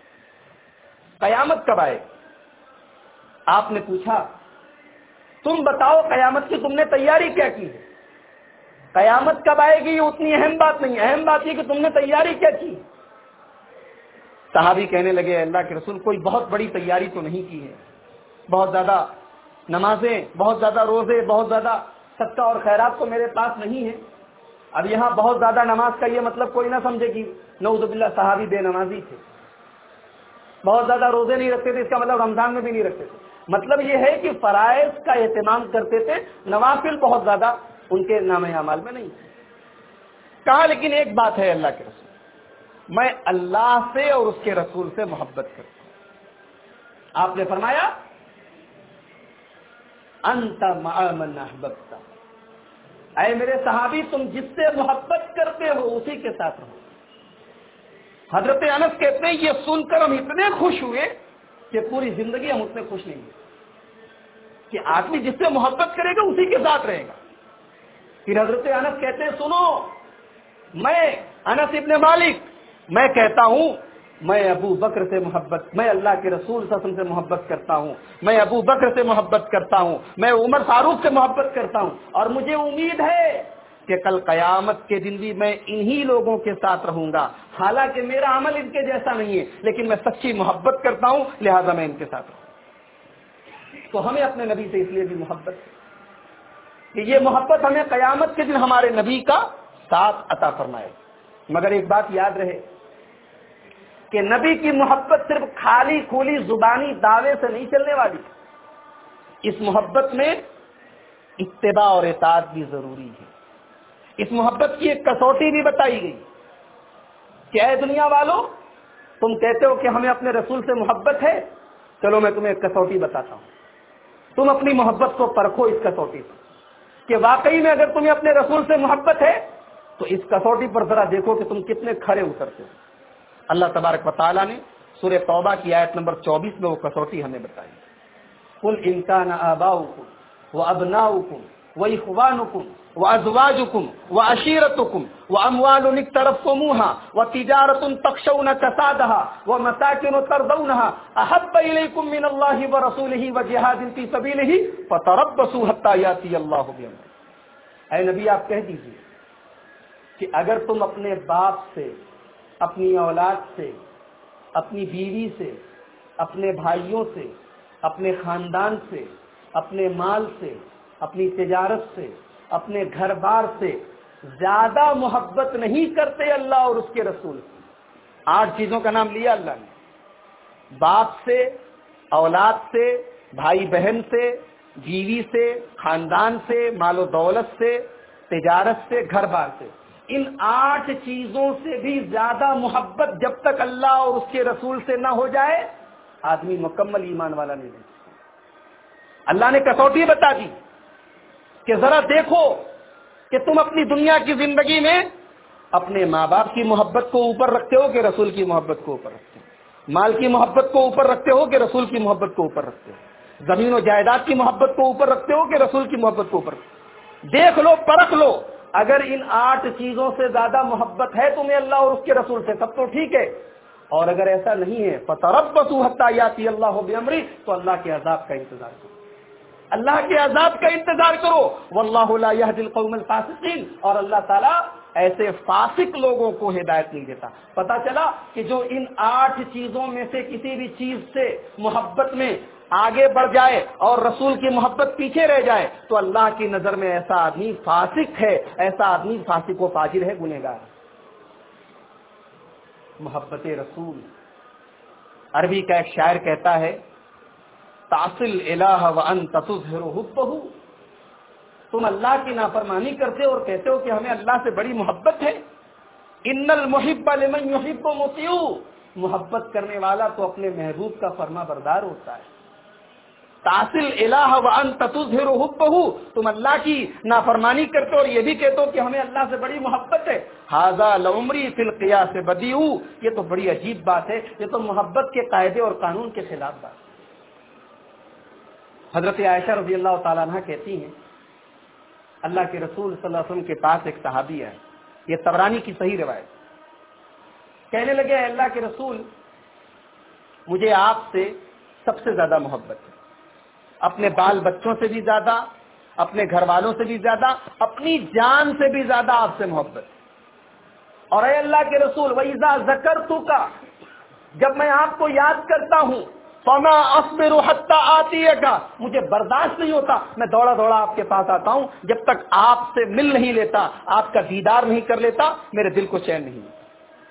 قیامت کب آئے؟ آپ نے پوچھا تم بتاؤ قیامت کی تم نے تیاری کیا کی ہے؟ قیامت کب آئے گی یہ اتنی اہم بات نہیں، اہم بات یہ کہ تم نے تیاری کیا کی۔ صحابی کہنے لگے اللہ کے رسول کوئی بہت بڑی تیاری تو نہیں کی ہے، بہت زیادہ نمازیں، بہت زیادہ روزے، بہت زیادہ صدقہ اور خیرات تو میرے پاس نہیں ہے۔ اب یہاں بہت زیادہ نماز کا یہ مطلب کوئی نہ سمجھے کہ نعوذ باللہ صحابی بے نمازی تھے، بہت زیادہ روزے نہیں رکھتے تھے، اس کا مطلب رمضان میں بھی نہیں رکھتے تھے۔ مطلب یہ ہے کہ فرائض کا اہتمام کرتے تھے، نوافل بہت زیادہ ان کے نام اعمال میں نہیں تھے۔ کہا لیکن ایک بات ہے اللہ کے رسول، میں اللہ سے اور اس کے رسول سے محبت کرتا ہوں۔ آپ نے فرمایا انت مع من احببت، اے میرے صحابی تم جس سے محبت کرتے ہو اسی کے ساتھ رہو۔ حضرت انس کہتے ہیں یہ سن کر ہم اتنے خوش ہوئے کہ پوری زندگی ہم اتنے خوش نہیں ہوئے کہ آدمی جس سے محبت کرے گا اسی کے ساتھ رہے گا۔ پھر حضرت انس کہتے ہیں سنو، میں انس ابن مالک میں کہتا ہوں میں ابو بکر سے محبت، میں اللہ کے رسول صلی اللہ علیہ وسلم سے محبت کرتا ہوں، میں ابو بکر سے محبت کرتا ہوں، میں عمر فاروق سے محبت کرتا ہوں، اور مجھے امید ہے کہ کل قیامت کے دن بھی میں انہی لوگوں کے ساتھ رہوں گا، حالانکہ میرا عمل ان کے جیسا نہیں ہے لیکن میں سچی محبت کرتا ہوں لہذا میں ان کے ساتھ رہوں۔ تو ہمیں اپنے نبی سے اس لیے بھی محبت ہے کہ یہ محبت ہمیں قیامت کے دن ہمارے نبی کا ساتھ عطا فرمائے۔ مگر ایک بات یاد رہے کہ نبی کی محبت صرف خالی کھولی زبانی دعوے سے نہیں چلنے والی، اس محبت میں اتباع اور اطاعت بھی ضروری ہے۔ اس محبت کی ایک کسوٹی بھی بتائی گئی کہ اے دنیا والو، تم کہتے ہو کہ ہمیں اپنے رسول سے محبت ہے، چلو میں تمہیں ایک کسوٹی بتاتا ہوں، تم اپنی محبت کو پرکھو اس کسوٹی پر کہ واقعی میں اگر تمہیں اپنے رسول سے محبت ہے تو اس کسوٹی پر ذرا دیکھو کہ تم کتنے کھڑے اترتے ہو۔ اللہ تبارک و تعالیٰ نے سورہ توبہ کی آیت نمبر چوبیس میں وہ کسوٹی ہمیں بتائی، قل ان کان آباؤکم وابناؤکم واخوانکم وازواجکم وعشیرتکم واموال اقترفتموها وتجارۃ تخشون کسادها ومساکن ترضونها احب الیکم من اللہ ورسولہ وجہاد فی سبیلہ فتربصوا حتی یاتی اللہ بامرہ۔ اے نبی آپ کہہ دیجیے کہ اگر تم اپنے باپ سے، اپنی اولاد سے، اپنی بیوی سے، اپنے بھائیوں سے، اپنے خاندان سے، اپنے مال سے، اپنی تجارت سے، اپنے گھر بار سے زیادہ محبت نہیں کرتے اللہ اور اس کے رسول سے، آٹھ چیزوں کا نام لیا اللہ نے، باپ سے، اولاد سے، بھائی بہن سے، بیوی سے، خاندان سے، مال و دولت سے، تجارت سے، گھر بار سے، ان آٹھ چیزوں سے بھی زیادہ محبت جب تک اللہ اور اس کے رسول سے نہ ہو جائے آدمی مکمل ایمان والا نہیں بن سکتا۔ اللہ نے کسوٹی بتا دی کہ ذرا دیکھو کہ تم اپنی دنیا کی زندگی میں اپنے ماں باپ کی محبت کو اوپر رکھتے ہو کہ رسول کی محبت کو اوپر رکھتے ہو، مال کی محبت کو اوپر رکھتے ہو کہ رسول کی محبت کو اوپر رکھتے ہو، زمین و جائیداد کی محبت کو اوپر رکھتے ہو کہ رسول کی محبت کو اوپر؟ دیکھ لو، پرکھ لو، اگر ان آٹھ چیزوں سے زیادہ محبت ہے تمہیں اللہ اور اس کے رسول سے تب تو ٹھیک ہے، اور اگر ایسا نہیں ہے فَتَرَبَّصُوا حَتَّىٰ يَأْتِيَ اللَّهُ بِأَمْرِهِ، تو اللہ کے عذاب کا انتظار کرو، اللہ کے عذاب کا انتظار کرو۔ واللہ لا يهدي القوم الفاسقین، اور اللہ تعالیٰ ایسے فاسق لوگوں کو ہدایت نہیں دیتا۔ پتہ چلا کہ جو ان آٹھ چیزوں میں سے کسی بھی چیز سے محبت میں آگے بڑھ جائے اور رسول کی محبت پیچھے رہ جائے تو اللہ کی نظر میں ایسا آدمی فاسق ہے، ایسا آدمی فاسق و فاجر ہے، گنہگار۔ محبت رسول، عربی کا ایک شاعر کہتا ہے تَعْصِي الْإِلَٰهَ وَأَنْتَ تُظْهِرُ حُبَّهُ، تم اللہ کی نافرمانی کرتے اور کہتے ہو کہ ہمیں اللہ سے بڑی محبت ہے۔ ان المحب لمن يحب مطیع، محبت کرنے والا تو اپنے محبوب کا فرما بردار ہوتا ہے۔ تَعْصِي الْإِلَٰهَ وَأَنْتَ تُظْهِرُ حُبَّهُ، تم اللہ کی نافرمانی کرتے اور یہ بھی کہتے ہو کہ ہمیں اللہ سے بڑی محبت ہے۔ هَذَا لَعُمْرِي فِي الْقِيَاسِ بَدِيعُ، یہ تو بڑی عجیب بات ہے، یہ تو محبت کے قاعدے اور قانون کے خلاف بات ہے۔ حضرت عائشہ رضی اللہ تعالیٰ عنہ کہتی ہیں اللہ کے رسول صلی اللہ علیہ وسلم کے پاس ایک صحابی ہے، یہ طبرانی کی صحیح روایت، کہنے لگے اے اللہ کے رسول مجھے آپ سے سب سے زیادہ محبت ہے، اپنے بال بچوں سے بھی زیادہ، اپنے گھر والوں سے بھی زیادہ، اپنی جان سے بھی زیادہ آپ سے محبت ہے۔ اور اے اللہ کے رسول وَإِذَا ذَكَرْتُكَ، جب میں آپ کو یاد کرتا ہوں فَمَا أَصْبِرُ حَتَّىٰ آتِيَكَ، مجھے برداشت نہیں ہوتا، میں دوڑا دوڑا آپ کے پاس آتا ہوں، جب تک آپ سے مل نہیں لیتا، آپ کا دیدار نہیں کر لیتا، میرے دل کو چین نہیں ہوتا۔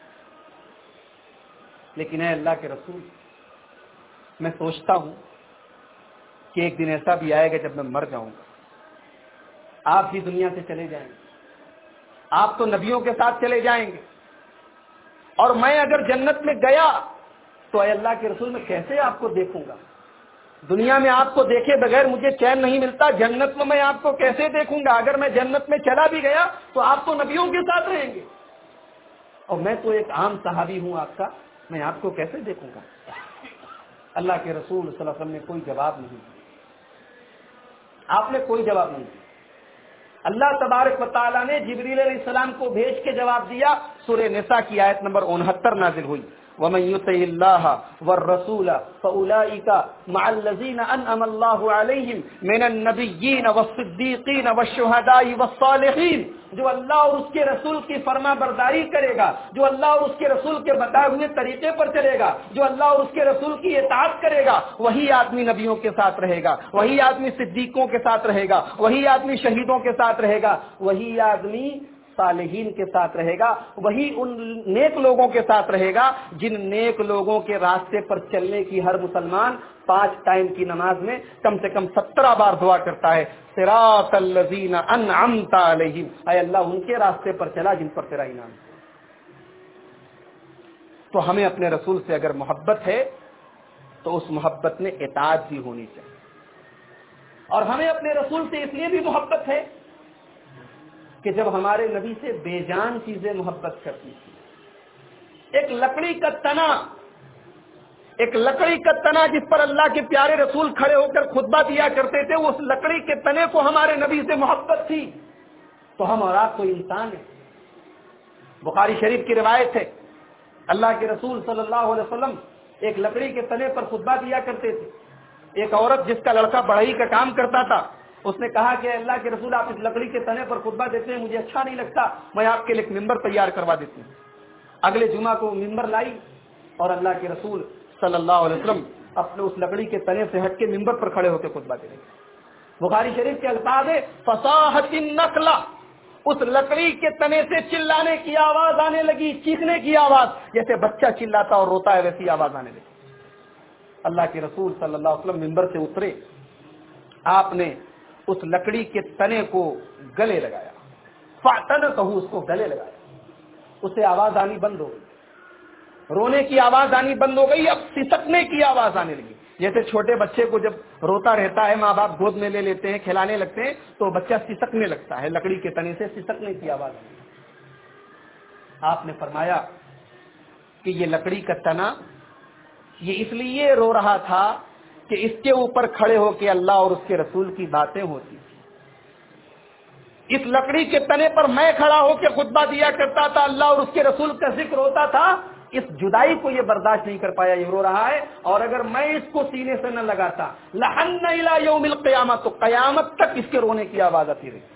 لیکن اے اللہ کے رسول میں سوچتا ہوں کہ ایک دن ایسا بھی آئے گا جب میں مر جاؤں گا، آپ بھی دنیا سے چلے جائیں گے، آپ تو نبیوں کے ساتھ چلے جائیں گے، اور میں اگر جنت میں گیا تو اے اللہ کے رسول میں کیسے آپ کو دیکھوں گا؟ دنیا میں آپ کو دیکھے بغیر مجھے چین نہیں ملتا، جنت میں میں آپ کو کیسے دیکھوں گا؟ اگر میں جنت میں چلا بھی گیا تو آپ تو نبیوں کے ساتھ رہیں گے، اور میں تو ایک عام صحابی ہوں آپ کا، میں آپ کو کیسے دیکھوں گا؟ اللہ کے رسول صلی اللہ علیہ وسلم نے کوئی جواب نہیں دیا، آپ نے کوئی جواب نہیں دیا۔ اللہ تبارک و تعالیٰ نے جبریل علیہ السلام کو بھیج کے جواب دیا۔ سورہ نساء کی آیت نمبر انہتر نازل ہوئی، وَمَن يُطِعِ اللَّهَ وَالرَّسُولَ فَأُولَٰئِكَ مَعَ الَّذِينَ أَنْعَمَ اللَّهُ عَلَيْهِم مِّنَ النَّبِيِّينَ وَالصِّدِّيقِينَ وَالشُّهَدَاءِ وَالصَّالِحِينَ، جو اللہ اور اس کے رسول کی فرما برداری کرے گا، جو اللہ اور اس کے رسول کے بتائے ہوئے طریقے پر چلے گا، جو اللہ اور اس کے رسول کی اطاعت کرے گا، وہی آدمی نبیوں کے ساتھ رہے گا، وہی آدمی صدیقوں کے ساتھ رہے گا، وہی آدمی شہیدوں کے ساتھ رہے گا، وہی آدمی صالحین کے ساتھ رہے گا، وہی ان نیک لوگوں کے ساتھ رہے گا جن نیک لوگوں کے راستے پر چلنے کی ہر مسلمان پانچ ٹائم کی نماز میں کم سے کم سترہ بار دعا کرتا ہے، صراط الذین انعمت علیہم، اے اللہ ان کے راستے پر چلا جن پر تیرا انعام ہے۔ تو ہمیں اپنے رسول سے اگر محبت ہے تو اس محبت میں اطاعت بھی ہونی چاہیے، اور ہمیں اپنے رسول سے اس لیے بھی محبت ہے کہ جب ہمارے نبی سے بے جان چیزیں محبت کرتی تھی، ایک لکڑی کا تنا، ایک لکڑی کا تنا جس پر اللہ کے پیارے رسول کھڑے ہو کر خطبہ دیا کرتے تھے، اس لکڑی کے تنے کو ہمارے نبی سے محبت تھی، تو ہم اور آپ کو انسان ہیں۔ بخاری شریف کی روایت ہے، اللہ کے رسول صلی اللہ علیہ وسلم ایک لکڑی کے تنے پر خطبہ دیا کرتے تھے۔ ایک عورت جس کا لڑکا بڑھئی کا کام کرتا تھا، اس نے کہا کہ اللہ کے رسول آپ اس لکڑی کے تنے پر خطبہ دیتے ہیں، مجھے اچھا نہیں لگتا، میں آپ کے لیے ایک ممبر تیار کروا دیتی ہوں۔ اگلے جمعہ کو ممبر لائی اور اللہ کے رسول صلی اللہ علیہ وسلم اپنے اس لکڑی کے تنے سے ہٹ کے ممبر پر کھڑے ہو کے خطبہ دے رہے۔ بخاری شریف کے الفاظ ہے فصاحت النخلہ، اس لکڑی کے تنے سے چلانے کی آواز آنے لگی، چیخنے کی آواز، جیسے بچہ چلاتا اور روتا ہے ویسی آواز آنے لگی۔ اللہ کے رسول صلی اللہ علیہ وسلم ممبر سے اترے، آپ نے اس لکڑی کے تنے کو گلے لگایا، فاعتنقہ، اس کو گلے لگایا، اسے آواز آنی بند ہو گئی، رونے کی آواز آنی بند ہو گئی، اب سسکنے کی آواز آنے لگی۔ جیسے چھوٹے بچے کو جب روتا رہتا ہے ماں باپ گود میں لے لیتے ہیں، کھلانے لگتے ہیں، تو بچہ سسکنے لگتا ہے، لکڑی کے تنے سے سسکنے کی آواز آنے لگی۔ آپ نے فرمایا کہ یہ لکڑی کا تنا یہ اس لیے رو رہا تھا کہ اس کے اوپر کھڑے ہو کے اللہ اور اس کے رسول کی باتیں ہوتی تھی. اس لکڑی کے تنے پر میں کھڑا ہو کے خطبہ دیا کرتا تھا, اللہ اور اس کے رسول کا ذکر ہوتا تھا. اس جدائی کو یہ برداشت نہیں کر پایا, یہ رو رہا ہے. اور اگر میں اس کو سینے سے نہ لگاتا لحن الی یوم القیامہ, تو قیامت تک اس کے رونے کی آواز آتی رہی.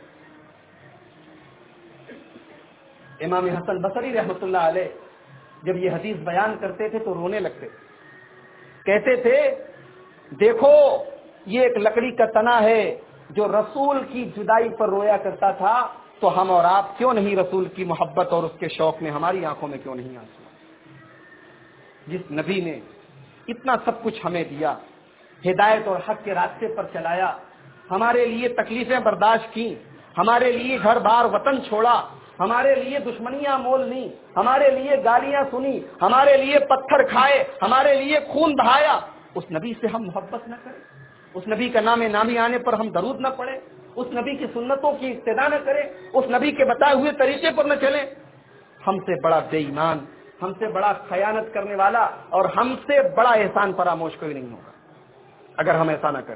امام حسن بصری رحمۃ اللہ علیہ جب یہ حدیث بیان کرتے تھے تو رونے لگتے تھے. کہتے تھے دیکھو یہ ایک لکڑی کا تنا ہے جو رسول کی جدائی پر رویا کرتا تھا, تو ہم اور آپ کیوں نہیں رسول کی محبت اور اس کے شوق میں ہماری آنکھوں میں کیوں نہیں آنسو؟ جس نبی نے اتنا سب کچھ ہمیں دیا, ہدایت اور حق کے راستے پر چلایا, ہمارے لیے تکلیفیں برداشت کی, ہمارے لیے گھر بار وطن چھوڑا, ہمارے لیے دشمنیاں مول لی, ہمارے لیے گالیاں سنی, ہمارے لیے پتھر کھائے, ہمارے لیے خون بہایا, اس نبی سے ہم محبت نہ کریں؟ اس نبی کا نام نامی آنے پر ہم درود نہ پڑھیں؟ اس نبی کی سنتوں کی اقتدا نہ کریں؟ اس نبی کے بتائے ہوئے طریقے پر نہ چلیں؟ ہم سے بڑا بے ایمان, ہم سے بڑا خیانت کرنے والا اور ہم سے بڑا احسان فراموش کوئی نہیں ہوگا اگر ہم ایسا نہ کریں.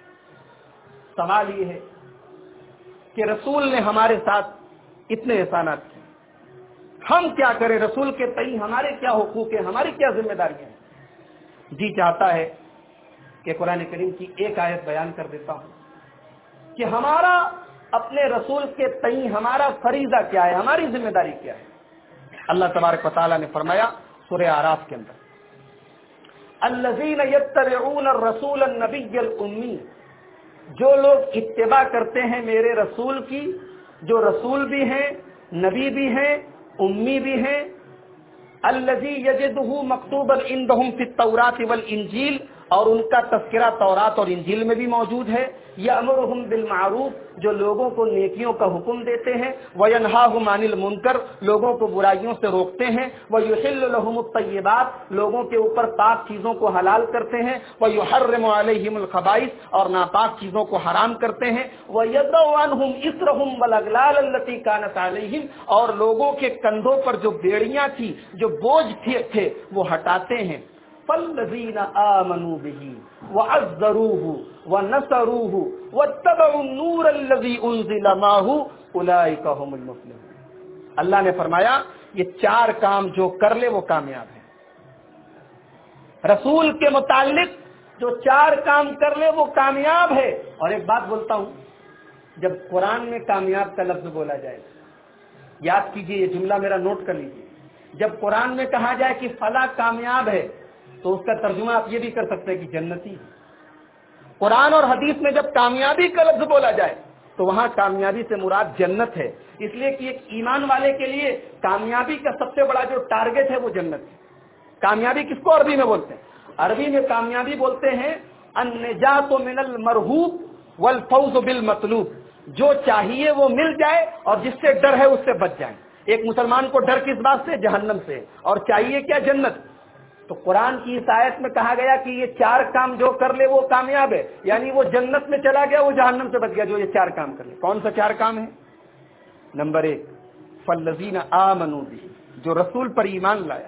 سوال یہ ہے کہ رسول نے ہمارے ساتھ اتنے احسانات کیے, ہم کیا کریں؟ رسول کے تئیں ہمارے کیا حقوق ہیں, ہماری کیا ذمہ داریاں ہیں؟ جی چاہتا ہے کہ قرآن کریم کی ایک آیت بیان کر دیتا ہوں کہ ہمارا اپنے رسول کے تئیں ہمارا فریضہ کیا ہے, ہماری ذمہ داری کیا ہے. اللہ تبارک و تعالیٰ نے فرمایا سورہ اعراف کے اندر, الذین یتبعون الرسول النبی الامی, جو لوگ اتباع کرتے ہیں میرے رسول کی, جو رسول بھی ہیں, نبی بھی ہیں, امی بھی ہیں, الذی یجدہ مکتوبا عندہم فی التوراۃ والانجیل, اور ان کا تذکرہ تورات اور انجیل میں بھی موجود ہے. یأمرہم بالمعروف, جو لوگوں کو نیکیوں کا حکم دیتے ہیں, وینہاہم عن المنکر, لوگوں کو برائیوں سے روکتے ہیں, ویحل لہم الطیبات, لوگوں کے اوپر پاک چیزوں کو حلال کرتے ہیں, ویحرم علیہم الخبائث, اور ناپاک چیزوں کو حرام کرتے ہیں, ویضع عنہم اصرہم والاغلال التی کانت علیہم, اور لوگوں کے کندھوں پر جو بیڑیاں تھی, جو بوجھ تھے, وہ ہٹاتے ہیں. فالذین آمنوا به وعزروه ونصروه واتبعوا النور الذی انزل معه اولئک هم المفلحون. اللہ نے فرمایا یہ چار کام جو کر لے وہ کامیاب ہے. رسول کے متعلق جو چار کام کر لے وہ کامیاب ہے. اور ایک بات بولتا ہوں, جب قرآن میں کامیاب کا لفظ بولا جائے, یاد کیجئے یہ جملہ میرا نوٹ کر لیجئے, جب قرآن میں کہا جائے کہ فلاں کامیاب ہے تو اس کا ترجمہ آپ یہ بھی کر سکتے ہیں کہ جنتی. قرآن اور حدیث میں جب کامیابی کا لفظ بولا جائے تو وہاں کامیابی سے مراد جنت ہے, اس لیے کہ ایک ایمان والے کے لیے کامیابی کا سب سے بڑا جو ٹارگٹ ہے وہ جنت ہے. کامیابی کس کو عربی میں بولتے ہیں؟ عربی میں کامیابی بولتے ہیں النجات من المرہوب والفوز بالمطلوب, جو چاہیے وہ مل جائے اور جس سے ڈر ہے اس سے بچ جائیں. ایک مسلمان کو ڈر کس بات سے؟ جہنم سے, اور چاہیے کیا؟ جنت. تو قرآن کی اس آیت میں کہا گیا کہ یہ چار کام جو کر لے وہ کامیاب ہے, یعنی وہ جنت میں چلا گیا, وہ جہنم سے بچ گیا جو یہ چار کام کر لے. کون سا چار کام ہے؟ نمبر ایک, فالذین آمنوا بہ, جو رسول پر ایمان لایا.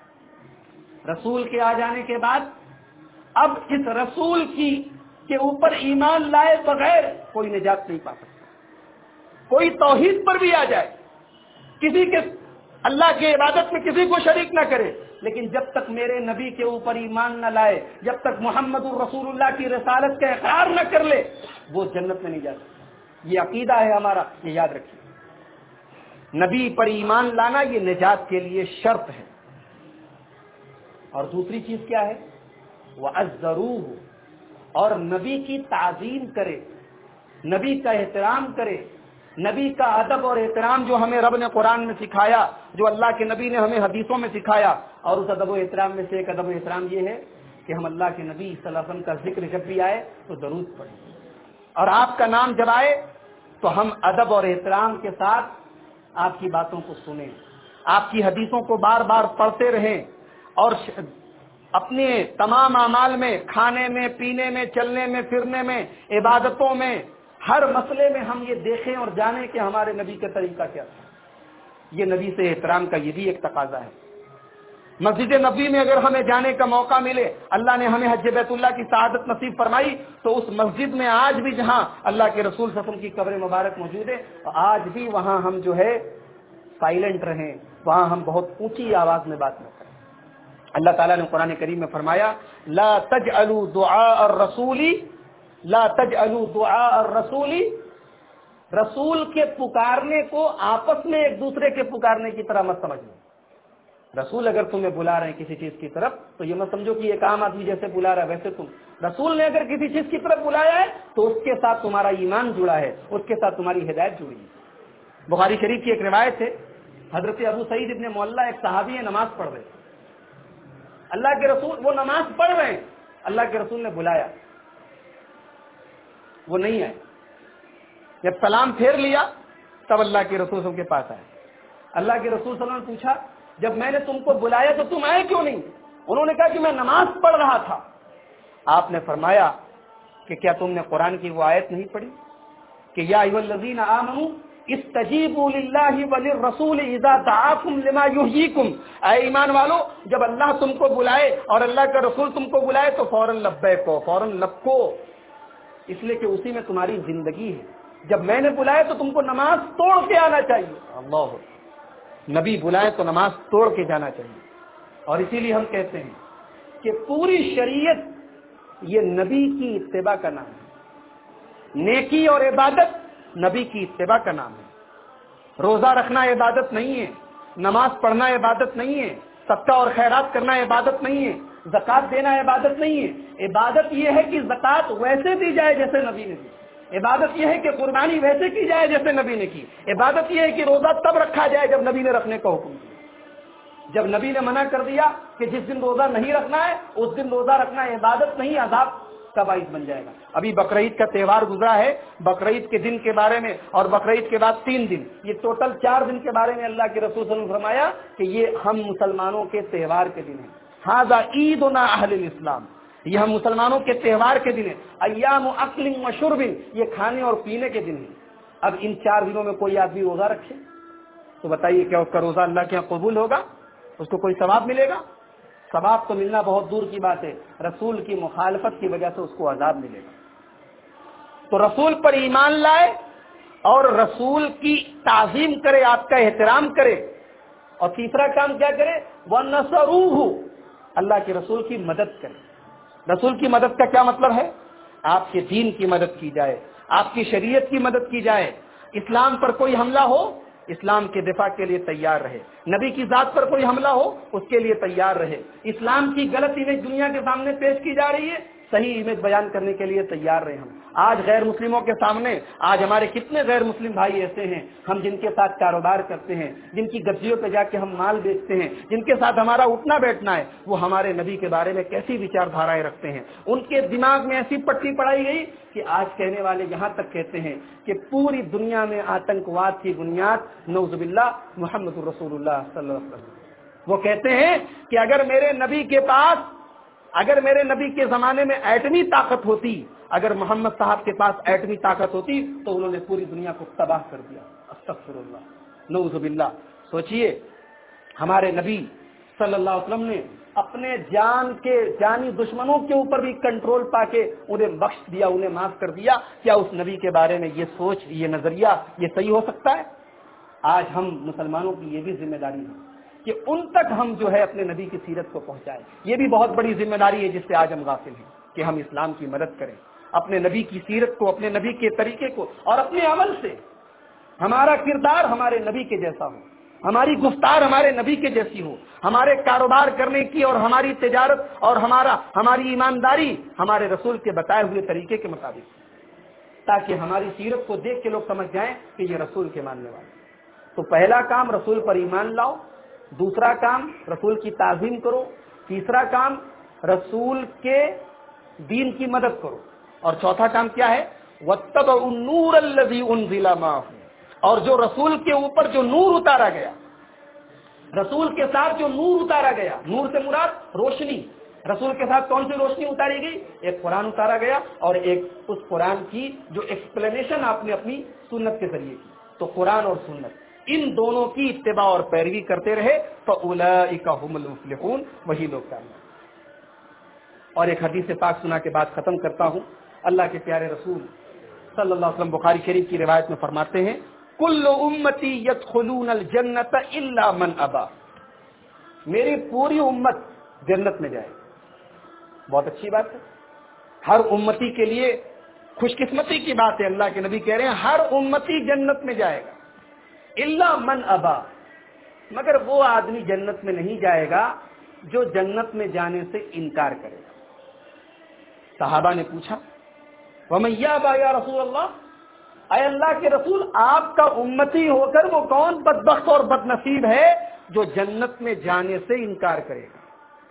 رسول کے آ جانے کے بعد اب اس رسول کی کے اوپر ایمان لائے بغیر کوئی نجات نہیں پا سکتا. کوئی توحید پر بھی آ جائے, کسی کے اللہ کی عبادت میں کسی کو شریک نہ کرے, لیکن جب تک میرے نبی کے اوپر ایمان نہ لائے, جب تک محمد الرسول اللہ کی رسالت کا اقرار نہ کر لے, وہ جنت میں نہیں جا سکتا. یہ عقیدہ ہے ہمارا, یہ یاد رکھیے. نبی پر ایمان لانا یہ نجات کے لیے شرط ہے. اور دوسری چیز کیا ہے؟ وَعَزَّرُوهُ, اور نبی کی تعظیم کرے, نبی کا احترام کرے, نبی کا ادب اور احترام جو ہمیں رب نے قرآن میں سکھایا, جو اللہ کے نبی نے ہمیں حدیثوں میں سکھایا. اور اس ادب و احترام میں سے ایک ادب و احترام یہ ہے کہ ہم اللہ کے نبی صلی اللہ علیہ وسلم کا ذکر جب بھی آئے تو درود پڑھیں, اور آپ کا نام جب آئے تو ہم ادب اور احترام کے ساتھ آپ کی باتوں کو سنیں, آپ کی حدیثوں کو بار بار پڑھتے رہیں, اور اپنے تمام اعمال میں, کھانے میں, پینے میں, چلنے میں, پھرنے میں, عبادتوں میں, ہر مسئلے میں ہم یہ دیکھیں اور جانیں کہ ہمارے نبی کا طریقہ کیا تھا. یہ نبی سے احترام کا یہ بھی ایک تقاضا ہے. مسجد نبوی میں اگر ہمیں جانے کا موقع ملے، اللہ نے ہمیں حج بیت اللہ کی سعادت نصیب فرمائی، تو اس مسجد میں آج بھی جہاں اللہ کے رسول صلی اللہ علیہ وسلم کی قبر مبارک موجود ہے، آج بھی وہاں ہم جو ہے سائلنٹ رہیں، وہاں ہم بہت اونچی آواز میں بات نہ کریں۔ اللہ تعالیٰ نے قرآن کریم میں فرمایا لا تجعلوا دعاء الرسول لا تجعلوا دعاء الرسول، رسول کے پکارنے کو آپس میں ایک دوسرے کے پکارنے کی طرح مت سمجھو۔ رسول اگر تمہیں بلا رہے ہیں کسی چیز کی طرف تو یہ مت سمجھو کہ ایک عام آدمی جیسے بلا رہا ہے ویسے تم، رسول نے اگر کسی چیز کی طرف بلایا ہے تو اس کے ساتھ تمہارا ایمان جڑا ہے، اس کے ساتھ تمہاری ہدایت جڑی ہے۔ بخاری شریف کی ایک روایت ہے، حضرت ابو سعید ابن معلہ ایک صحابی ہے، نماز پڑھ رہے، اللہ کے رسول وہ نماز پڑھ رہے ہیں، اللہ کے رسول نے بلایا، وہ نہیں آئے، جب سلام پھیر لیا تب اللہ کے رسول صلی اللہ علیہ وسلم کے پاس آئے۔ اللہ کے رسول صلی اللہ علیہ وسلم نے پوچھا جب میں نے تم کو بلایا تو تم آئے کیوں نہیں؟ انہوں نے کہا کہ میں نماز پڑھ رہا تھا۔ آپ نے فرمایا کہ کیا تم نے قرآن کی وہ آیت نہیں پڑھی کہ یا ایھا الذین آمنوا استجیبوا للہ وللرسول اذا دعاکم لما یحییکم، اے ایمان والو جب اللہ تم کو بلائے اور اللہ کا رسول تم کو بلائے تو فوراً لبیک کو، فوراً لبکو، اس لیے کہ اسی میں تمہاری زندگی ہے۔ جب میں نے بلایا تو تم کو نماز توڑ کے آنا چاہیے، اللہ نبی بلائے تو نماز توڑ کے جانا چاہیے۔ اور اسی لیے ہم کہتے ہیں کہ پوری شریعت یہ نبی کی اتباع کا نام ہے، نیکی اور عبادت نبی کی اتباع کا نام ہے۔ روزہ رکھنا عبادت نہیں ہے، نماز پڑھنا عبادت نہیں ہے، صدقہ اور خیرات کرنا عبادت نہیں ہے، زکوٰۃ دینا عبادت نہیں ہے۔ عبادت یہ ہے کہ زکوٰۃ ویسے دی جائے جیسے نبی نے دی، عبادت یہ ہے کہ قربانی ویسے کی جائے جیسے نبی نے کی، عبادت یہ ہے کہ روزہ تب رکھا جائے جب نبی نے رکھنے کا حکم دیا۔ جب نبی نے منع کر دیا کہ جس دن روزہ نہیں رکھنا ہے اس دن روزہ رکھنا عبادت نہیں، عذاب کا باعث بن جائے گا۔ ابھی بقرعید کا تہوار گزرا ہے، بقرعید کے دن کے بارے میں اور بقرعید کے بعد تین دن، یہ ٹوٹل چار دن کے بارے میں اللہ کے رسول صلی اللہ علیہ وسلم نے فرمایا کہ یہ ہم مسلمانوں کے تہوار کے دن ہیں، ھذا عیدنا اہل الاسلام، یہ ہم مسلمانوں کے تہوار کے دن ہیں، ایام اکل و شرب، یہ کھانے اور پینے کے دن ہیں۔ اب ان چار دنوں میں کوئی آدمی روزہ رکھے تو بتائیے کیا اس کا روزہ اللہ کے یہاں قبول ہوگا؟ اس کو کوئی ثواب ملے گا؟ ثواب تو ملنا بہت دور کی بات ہے، رسول کی مخالفت کی وجہ سے اس کو عذاب ملے گا۔ تو رسول پر ایمان لائے اور رسول کی تعظیم کرے، آپ کا احترام کرے، اور تیسرا کام کیا کرے؟ وَنَصَرُوهُ، اللہ کے رسول کی مدد کرے۔ رسول کی مدد کا کیا مطلب ہے؟ آپ کے دین کی مدد کی جائے، آپ کی شریعت کی مدد کی جائے، اسلام پر کوئی حملہ ہو اسلام کے دفاع کے لیے تیار رہے، نبی کی ذات پر کوئی حملہ ہو اس کے لیے تیار رہے، اسلام کی غلط امیج دنیا کے سامنے پیش کی جا رہی ہے، صحیح امیج بیان کرنے کے لیے تیار رہے۔ ہم آج غیر مسلموں کے سامنے، آج ہمارے کتنے غیر مسلم بھائی ایسے ہیں ہم جن کے ساتھ کاروبار کرتے ہیں، جن کی گدیوں پہ جا کے ہم مال بیچتے ہیں، جن کے ساتھ ہمارا اٹھنا بیٹھنا ہے، وہ ہمارے نبی کے بارے میں کیسی وچار دھارائیں رکھتے ہیں، ان کے دماغ میں ایسی پٹی پڑائی گئی کہ آج کہنے والے یہاں تک کہتے ہیں کہ پوری دنیا میں آتنکواد کی بنیاد نعوذ باللہ محمد رسول اللہ صلی اللہ علیہ وسلم۔ وہ کہتے ہیں کہ اگر میرے نبی کے پاس اگر میرے نبی کے زمانے میں ایٹمی طاقت ہوتی، اگر محمد صاحب کے پاس ایٹمی طاقت ہوتی تو انہوں نے پوری دنیا کو تباہ کر دیا۔ استغفر اللہ، نعوذ باللہ۔ سوچئے ہمارے نبی صلی اللہ علیہ وسلم نے اپنے جان کے جانی دشمنوں کے اوپر بھی کنٹرول پا کے انہیں بخش دیا، انہیں معاف کر دیا۔ کیا اس نبی کے بارے میں یہ سوچ، یہ نظریہ، یہ صحیح ہو سکتا ہے؟ آج ہم مسلمانوں کی یہ بھی ذمہ داری ہے کہ ان تک ہم جو ہے اپنے نبی کی سیرت کو پہنچائیں۔ یہ بھی بہت بڑی ذمہ داری ہے جس سے آج ہم غافل ہیں کہ ہم اسلام کی مدد کریں، اپنے نبی کی سیرت کو، اپنے نبی کے طریقے کو، اور اپنے عمل سے ہمارا کردار ہمارے نبی کے جیسا ہو، ہماری گفتار ہمارے نبی کے جیسی ہو، ہمارے کاروبار کرنے کی اور ہماری تجارت اور ہمارا ہماری ایمانداری ہمارے رسول کے بتائے ہوئے طریقے کے مطابق، تاکہ ہماری سیرت کو دیکھ کے لوگ سمجھ جائیں کہ یہ رسول کے ماننے والے۔ تو پہلا کام رسول پر ایمان لاؤ، دوسرا کام رسول کی تعظیم کرو، تیسرا کام رسول کے دین کی مدد کرو، اور چوتھا کام کیا ہے؟ وَاتَّبَعُوا النُّورَ الَّذِي أُنزِلَ مَعَهُ، اور جو رسول کے اوپر جو نور اتارا گیا، رسول کے ساتھ جو نور اتارا گیا، نور سے مراد روشنی، رسول کے ساتھ کون سی روشنی اتاری گئی؟ ایک قرآن اتارا گیا اور ایک اس قرآن کی جو ایکسپلینیشن آپ نے اپنی سنت کے ذریعے کی۔ تو قرآن اور سنت، ان دونوں کی اتباع اور پیروی کرتے رہے فاولئک هم المفلحون، وہی لوگ کامیاب۔ اور ایک حدیث پاک سنا کے بعد ختم کرتا ہوں۔ اللہ کے پیارے رسول صلی اللہ علیہ وسلم بخاری شریف کی روایت میں فرماتے ہیں کل امتی یدخلون الجنت الا من ابا، میری پوری امت جنت میں جائے گی۔ بہت اچھی بات ہے، ہر امتی کے لیے خوش قسمتی کی بات ہے۔ اللہ کے نبی کہہ رہے ہیں ہر امتی جنت میں جائے گا الا من ابا، مگر وہ آدمی جنت میں نہیں جائے گا جو جنت میں جانے سے انکار کرے گا۔ صحابہ نے پوچھا وَمَن يَأْبَى يَا رسول اللہ، اے اللہ کے رسول آپ کا امتی ہو کر وہ کون بدبخت اور بد نصیب ہے جو جنت میں جانے سے انکار کرے گا؟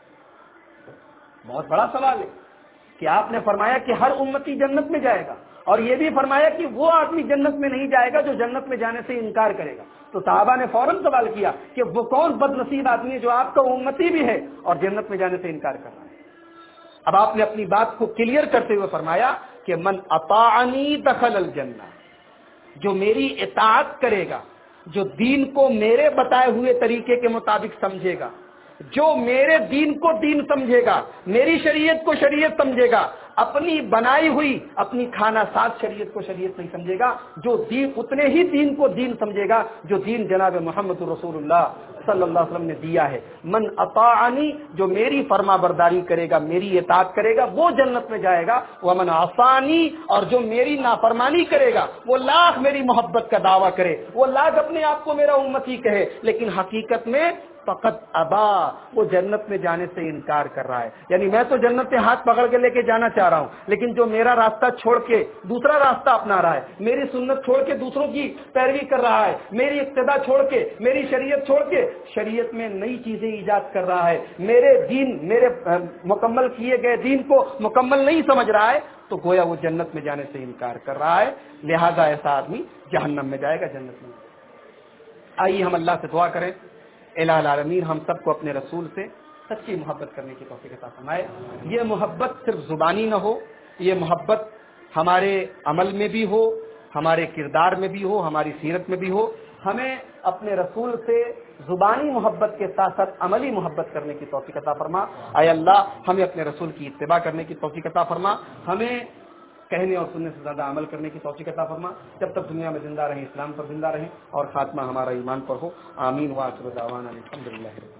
بہت بڑا سوال ہے کہ آپ نے فرمایا کہ ہر امتی جنت میں جائے گا، اور یہ بھی فرمایا کہ وہ آدمی جنت میں نہیں جائے گا جو جنت میں جانے سے انکار کرے گا۔ تو صحابہ نے فوراً سوال کیا کہ وہ کون بد نصیب آدمی ہے جو آپ کا امتی بھی ہے اور جنت میں جانے سے انکار کر رہا ہے؟ اب آپ نے اپنی بات کو کلیئر کرتے ہوئے فرمایا کہ من اطاعنی دخل الجنہ، جو میری اطاعت کرے گا، جو دین کو میرے بتائے ہوئے طریقے کے مطابق سمجھے گا، جو میرے دین کو دین سمجھے گا، میری شریعت کو شریعت سمجھے گا، اپنی بنائی ہوئی اپنی کھانا ساز شریعت کو شریعت نہیں سمجھے گا، جو دین اتنے ہی دین کو دین سمجھے گا جو دین جناب محمد رسول اللہ صلی اللہ علیہ وسلم نے دیا ہے۔ من اطاعنی، جو میری فرما برداری کرے گا، میری اطاعت کرے گا، وہ جنت میں جائے گا۔ ومن عصانی، اور جو میری نافرمانی کرے گا، وہ لاکھ میری محبت کا دعویٰ کرے، وہ لاکھ اپنے آپ کو میرا امتی کہے، لیکن حقیقت میں فقط ابا، وہ جنت میں جانے سے انکار کر رہا ہے۔ یعنی میں تو جنت میں ہاتھ پکڑ کے لے کے جانا چاہ رہا ہوں، لیکن جو میرا راستہ چھوڑ کے دوسرا راستہ اپنا رہا ہے، میری سنت چھوڑ کے دوسروں کی پیروی کر رہا ہے، میری اقتدا چھوڑ کے، میری شریعت چھوڑ کے شریعت میں نئی چیزیں ایجاد کر رہا ہے، میرے دین، میرے مکمل کیے گئے دین کو مکمل نہیں سمجھ رہا ہے، تو گویا وہ جنت میں جانے سے انکار کر رہا ہے، لہذا ایسا آدمی جہنم میں جائے گا، جنت میں۔ آئیے ہم اللہ سے دعا کریں الہ العالمین ہم سب کو اپنے رسول سے سچی محبت کرنے کی توفیق عطا فرمائے۔ یہ محبت صرف زبانی نہ ہو، یہ محبت ہمارے عمل میں بھی ہو، ہمارے کردار میں بھی ہو، ہماری سیرت میں بھی ہو۔ ہمیں اپنے رسول سے زبانی محبت کے ساتھ ساتھ عملی محبت کرنے کی توفیق عطا فرما۔ اے اللہ ہمیں اپنے رسول کی اتباع کرنے کی توفیق عطا فرما، ہمیں کہنے اور سننے سے زیادہ عمل کرنے کی توفیق عطا فرما۔ جب تک دنیا میں زندہ رہیں اسلام پر زندہ رہیں اور خاتمہ ہمارا ایمان پر ہو۔ آمین وآخر دعوانا الحمدللہ۔